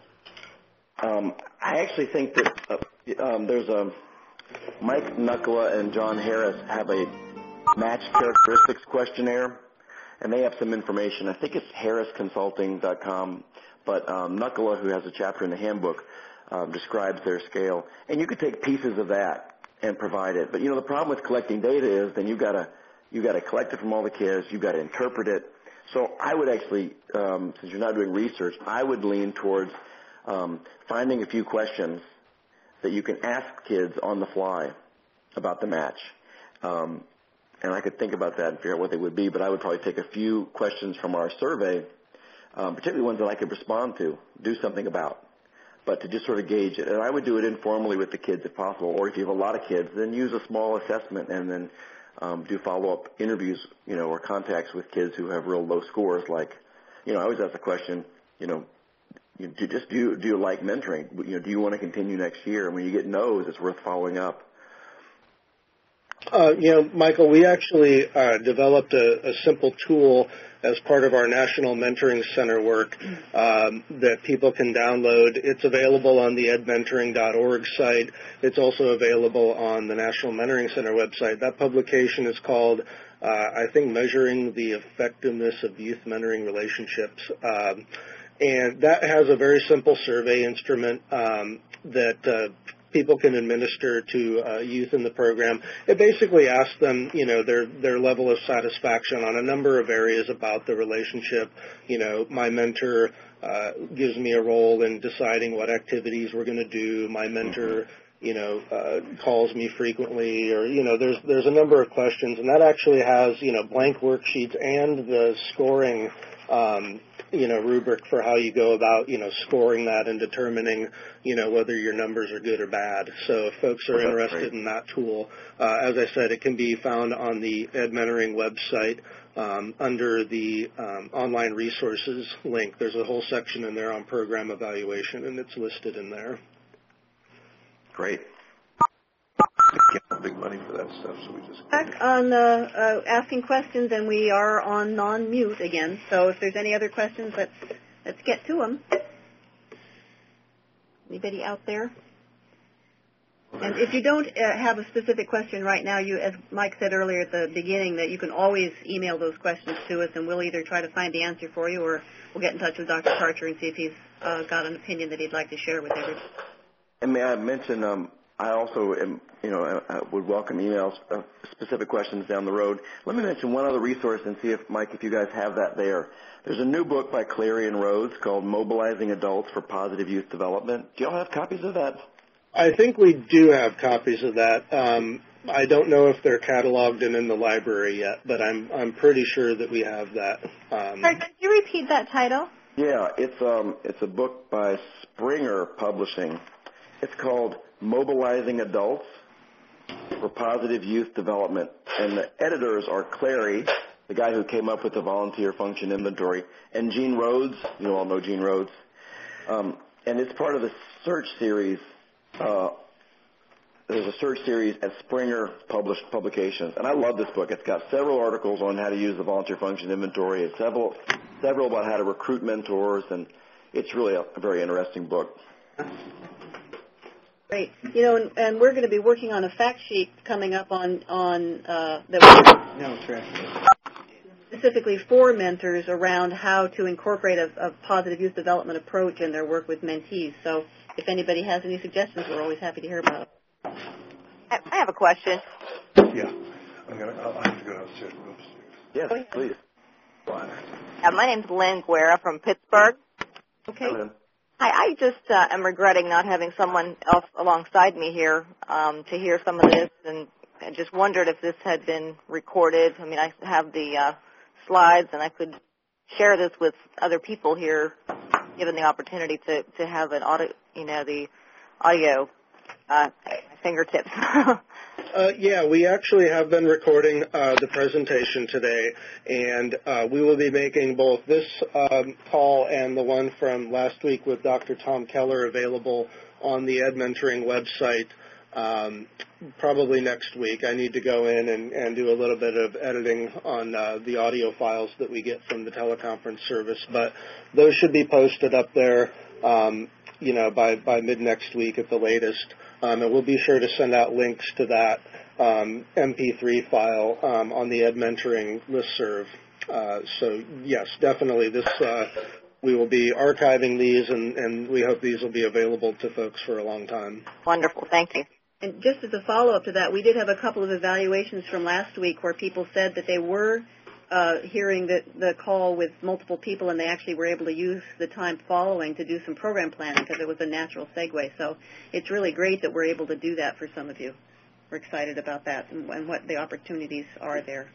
Speaker 2: Um, I actually think that uh, um, there's a Mike Nuckola and John Harris have a match characteristics questionnaire, and they have some information. I think it's harris consulting dot com, but um, Nuckola, who has a chapter in the handbook, um, describes their scale. And you could take pieces of that and provide it. But, you know, the problem with collecting data is then you've got to you've got to collect it from all the kids. You've got to interpret it. So I would actually, um, since you're not doing research, I would lean towards um, finding a few questions that you can ask kids on the fly about the match. Um, and I could think about that and figure out what they would be, but I would probably take a few questions from our survey, um, particularly ones that I could respond to, do something about, but to just sort of gauge it. And I would do it informally with the kids if possible, or if you have a lot of kids, then use a small assessment and then um, do follow-up interviews, you know, or contacts with kids who have real low scores. Like, you know, I always ask the question, you know, you do just do you, do you like mentoring? You know, do you want to continue next year? And when you get no's, it's worth following up.
Speaker 1: Uh, you know, Michael, we actually uh, developed a, a simple tool as part of our National Mentoring Center work um, that people can download. It's available on the ed mentoring dot org site. It's also available on the National Mentoring Center website. That publication is called, uh, I think, Measuring the Effectiveness of Youth Mentoring Relationships. Um, and that has a very simple survey instrument um, that uh, people can administer to uh, youth in the program. It basically asks them, you know, their their level of satisfaction on a number of areas about the relationship. You know, my mentor uh, gives me a role in deciding what activities we're going to do. My mentor, you know, uh, calls me frequently, or, you know, there's there's a number of questions, and that actually has, you know, blank worksheets and the scoring um, you know, rubric for how you go about, you know, scoring that and determining, you know, whether your numbers are good or bad. So if folks are interested in that tool, uh, as I said, it can be found on the Ed Mentoring website um, under the um, online resources link. There's a whole section in there on program evaluation, and it's listed in there.
Speaker 2: Great.
Speaker 6: Big money for that stuff, so we just
Speaker 4: back on uh, uh, asking questions, and we are on non-mute again. So if there's any other questions, let's let's get to them. Anybody out there? And if you don't uh, have a specific question right now, you, as Mike said earlier at the beginning, that you can always email those questions to us, and we'll either try to find the answer for you, or we'll get in touch with Doctor Karcher and see if he's uh, got an opinion that he'd like to share with everybody.
Speaker 2: And may I mention, um, I also am, you know, I would welcome emails, uh, specific questions down the road. Let me mention one other resource and see if, Mike, if you guys have that there. There's a new book by Clary and Rhodes called Mobilizing Adults for Positive Youth Development. Do you all have copies of that?
Speaker 1: I think we do have copies of that. Um, I don't know if they're cataloged and in the library yet, but I'm I'm pretty sure that we have that. Um,
Speaker 5: Sorry, could you repeat that title?
Speaker 2: Yeah, it's um it's a book by Springer Publishing. It's called Mobilizing Adults for Positive Youth Development, and the editors are Clary, the guy who came up with the volunteer function inventory, and Gene Rhodes. You all know Gene Rhodes, um, and it's part of the search series. Uh, there's a search series at Springer published publications, and I love this book. It's got several articles on how to use the volunteer function inventory, and several several about how to recruit mentors, and it's really a, a very interesting book.
Speaker 4: Great. You know, and, and we're going to be working on a fact sheet coming up on on uh, that
Speaker 1: no, sure.
Speaker 4: specifically for mentors around how to incorporate a, a positive youth development approach in their work with mentees. So if anybody has any suggestions, we're always happy to hear about it.
Speaker 3: I have a question.
Speaker 6: Yeah. I'm gonna, I'll have to go downstairs.
Speaker 2: Yes,
Speaker 4: Oh, yeah.
Speaker 2: please.
Speaker 3: Uh, my name's Lynn Guerra from Pittsburgh.
Speaker 4: Okay.
Speaker 2: Hello.
Speaker 3: Hi, I just uh, am regretting not having someone else alongside me here um, to hear some of this, and I just wondered if this had been recorded. I mean, I have the uh, slides, and I could share this with other people here, given the opportunity to, to have an audio, you know, the audio uh, at my fingertips.
Speaker 1: Uh, yeah, we actually have been recording uh, the presentation today, and uh, we will be making both this um, call and the one from last week with Doctor Tom Keller available on the Ed Mentoring website um, probably next week. I need to go in and, and do a little bit of editing on uh, the audio files that we get from the teleconference service, but those should be posted up there, um, you know, by, by mid next week at the latest. Um, and we'll be sure to send out links to that um, M P three file um, on the Ed Mentoring listserv. Uh, so yes, definitely this. Uh, we will be archiving these, and, and we hope these will be available to folks for a long time.
Speaker 3: Wonderful, thank you.
Speaker 4: And just as a follow-up to that, we did have a couple of evaluations from last week where people said that they were uh, hearing the, the call with multiple people, and they actually were able to use the time following to do some program planning because it was a natural segue. So it's really great that we're able to do that for some of you. We're excited about that and, and what the opportunities are there.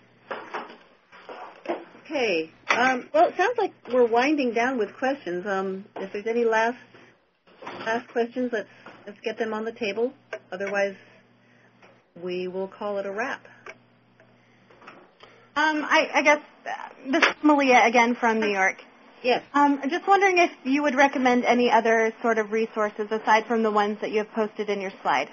Speaker 4: Okay. Um, well, it sounds like we're winding down with questions. Um, if there's any last last questions, let's let's get them on the table. Otherwise, we will call it a wrap.
Speaker 5: Um, I, I guess uh, this is Malia again from New York.
Speaker 4: Yes.
Speaker 5: Um, just wondering if you would recommend any other sort of resources aside from the ones that you have posted in your slide.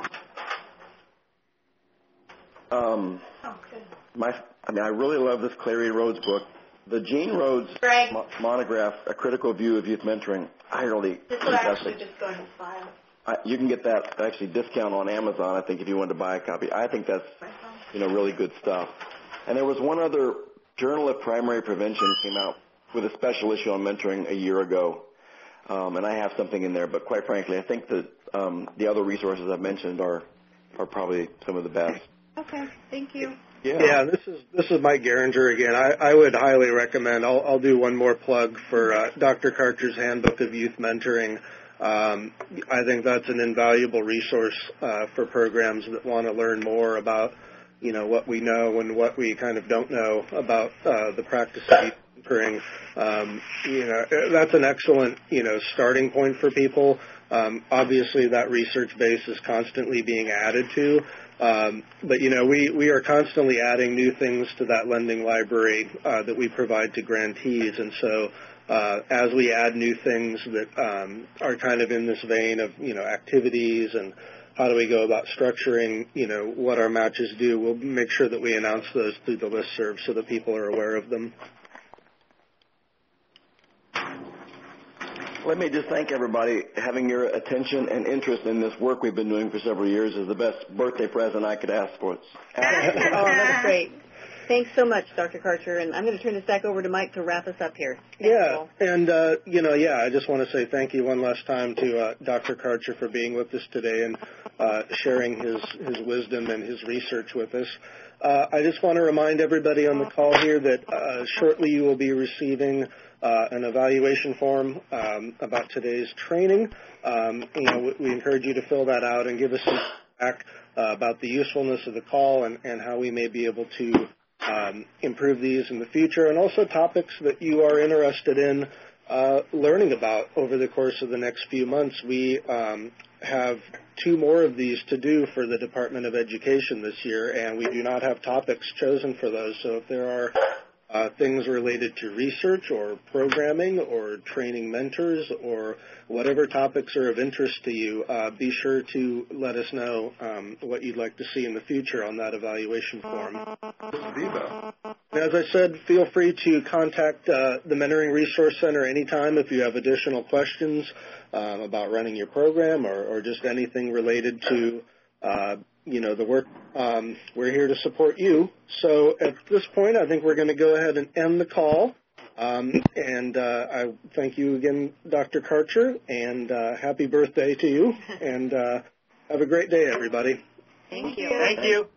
Speaker 2: Um, my, I mean, I really love this Clary Rhodes book. The Gene Rhodes mo- monograph, A Critical View of Youth Mentoring, I really
Speaker 4: This will actually just go in his file.
Speaker 2: I, you can get that actually discount on Amazon, I think, if you wanted to buy a copy. I think that's, you know, really good stuff. And there was one other Journal of Primary Prevention came out with a special issue on mentoring a year ago, um, and I have something in there. But quite frankly, I think that um, the other resources I've mentioned are are probably some of the best.
Speaker 4: Okay, thank you.
Speaker 1: Yeah, yeah this is this is Mike Geringer again. I, I would highly recommend. I'll, I'll do one more plug for uh, Doctor Karcher's Handbook of Youth Mentoring. Um, I think that's an invaluable resource uh, for programs that want to learn more about, you know, what we know and what we kind of don't know about uh, the practice of youth mentoring. Um, you know, that's an excellent, you know, starting point for people. Um, obviously, that research base is constantly being added to. Um, but, you know, we, we are constantly adding new things to that lending library uh, that we provide to grantees. And so uh, as we add new things that um, are kind of in this vein of, you know, activities and how do we go about structuring, you know, what our matches do, we'll make sure that we announce those through the listserv so that people are aware of them.
Speaker 2: Let me just thank everybody. Having your attention and interest in this work we've been doing for several years is the best birthday present I could ask for.
Speaker 4: Oh, that's great. Thanks so much, Doctor Karcher, and I'm going to turn this back over to Mike to wrap us up here. Thanks,
Speaker 1: yeah,
Speaker 4: Paul.
Speaker 1: and, uh, you know, yeah, I just want to say thank you one last time to uh, Doctor Karcher for being with us today and uh, sharing his, his wisdom and his research with us. Uh, I just want to remind everybody on the call here that uh, shortly you will be receiving uh, an evaluation form um, about today's training. Um, you know, we encourage you to fill that out and give us some feedback uh, about the usefulness of the call and, and how we may be able to um, improve these in the future, and also topics that you are interested in uh, learning about over the course of the next few months. We um, have two more of these to do for the Department of Education this year, and we do not have topics chosen for those. So if there are uh, things related to research or programming or training mentors or whatever topics are of interest to you, uh, be sure to let us know um, what you'd like to see in the future on that evaluation form. As I said, feel free to contact uh, the Mentoring Resource Center anytime if you have additional questions um, about running your program or, or just anything related to uh, you know, the work. Um, we're here to support you. So at this point, I think we're going to go ahead and end the call. Um, and uh, I thank you again, Doctor Karcher, and uh, happy birthday to you. And uh, have a great day, everybody.
Speaker 4: Thank you.
Speaker 1: Thank you.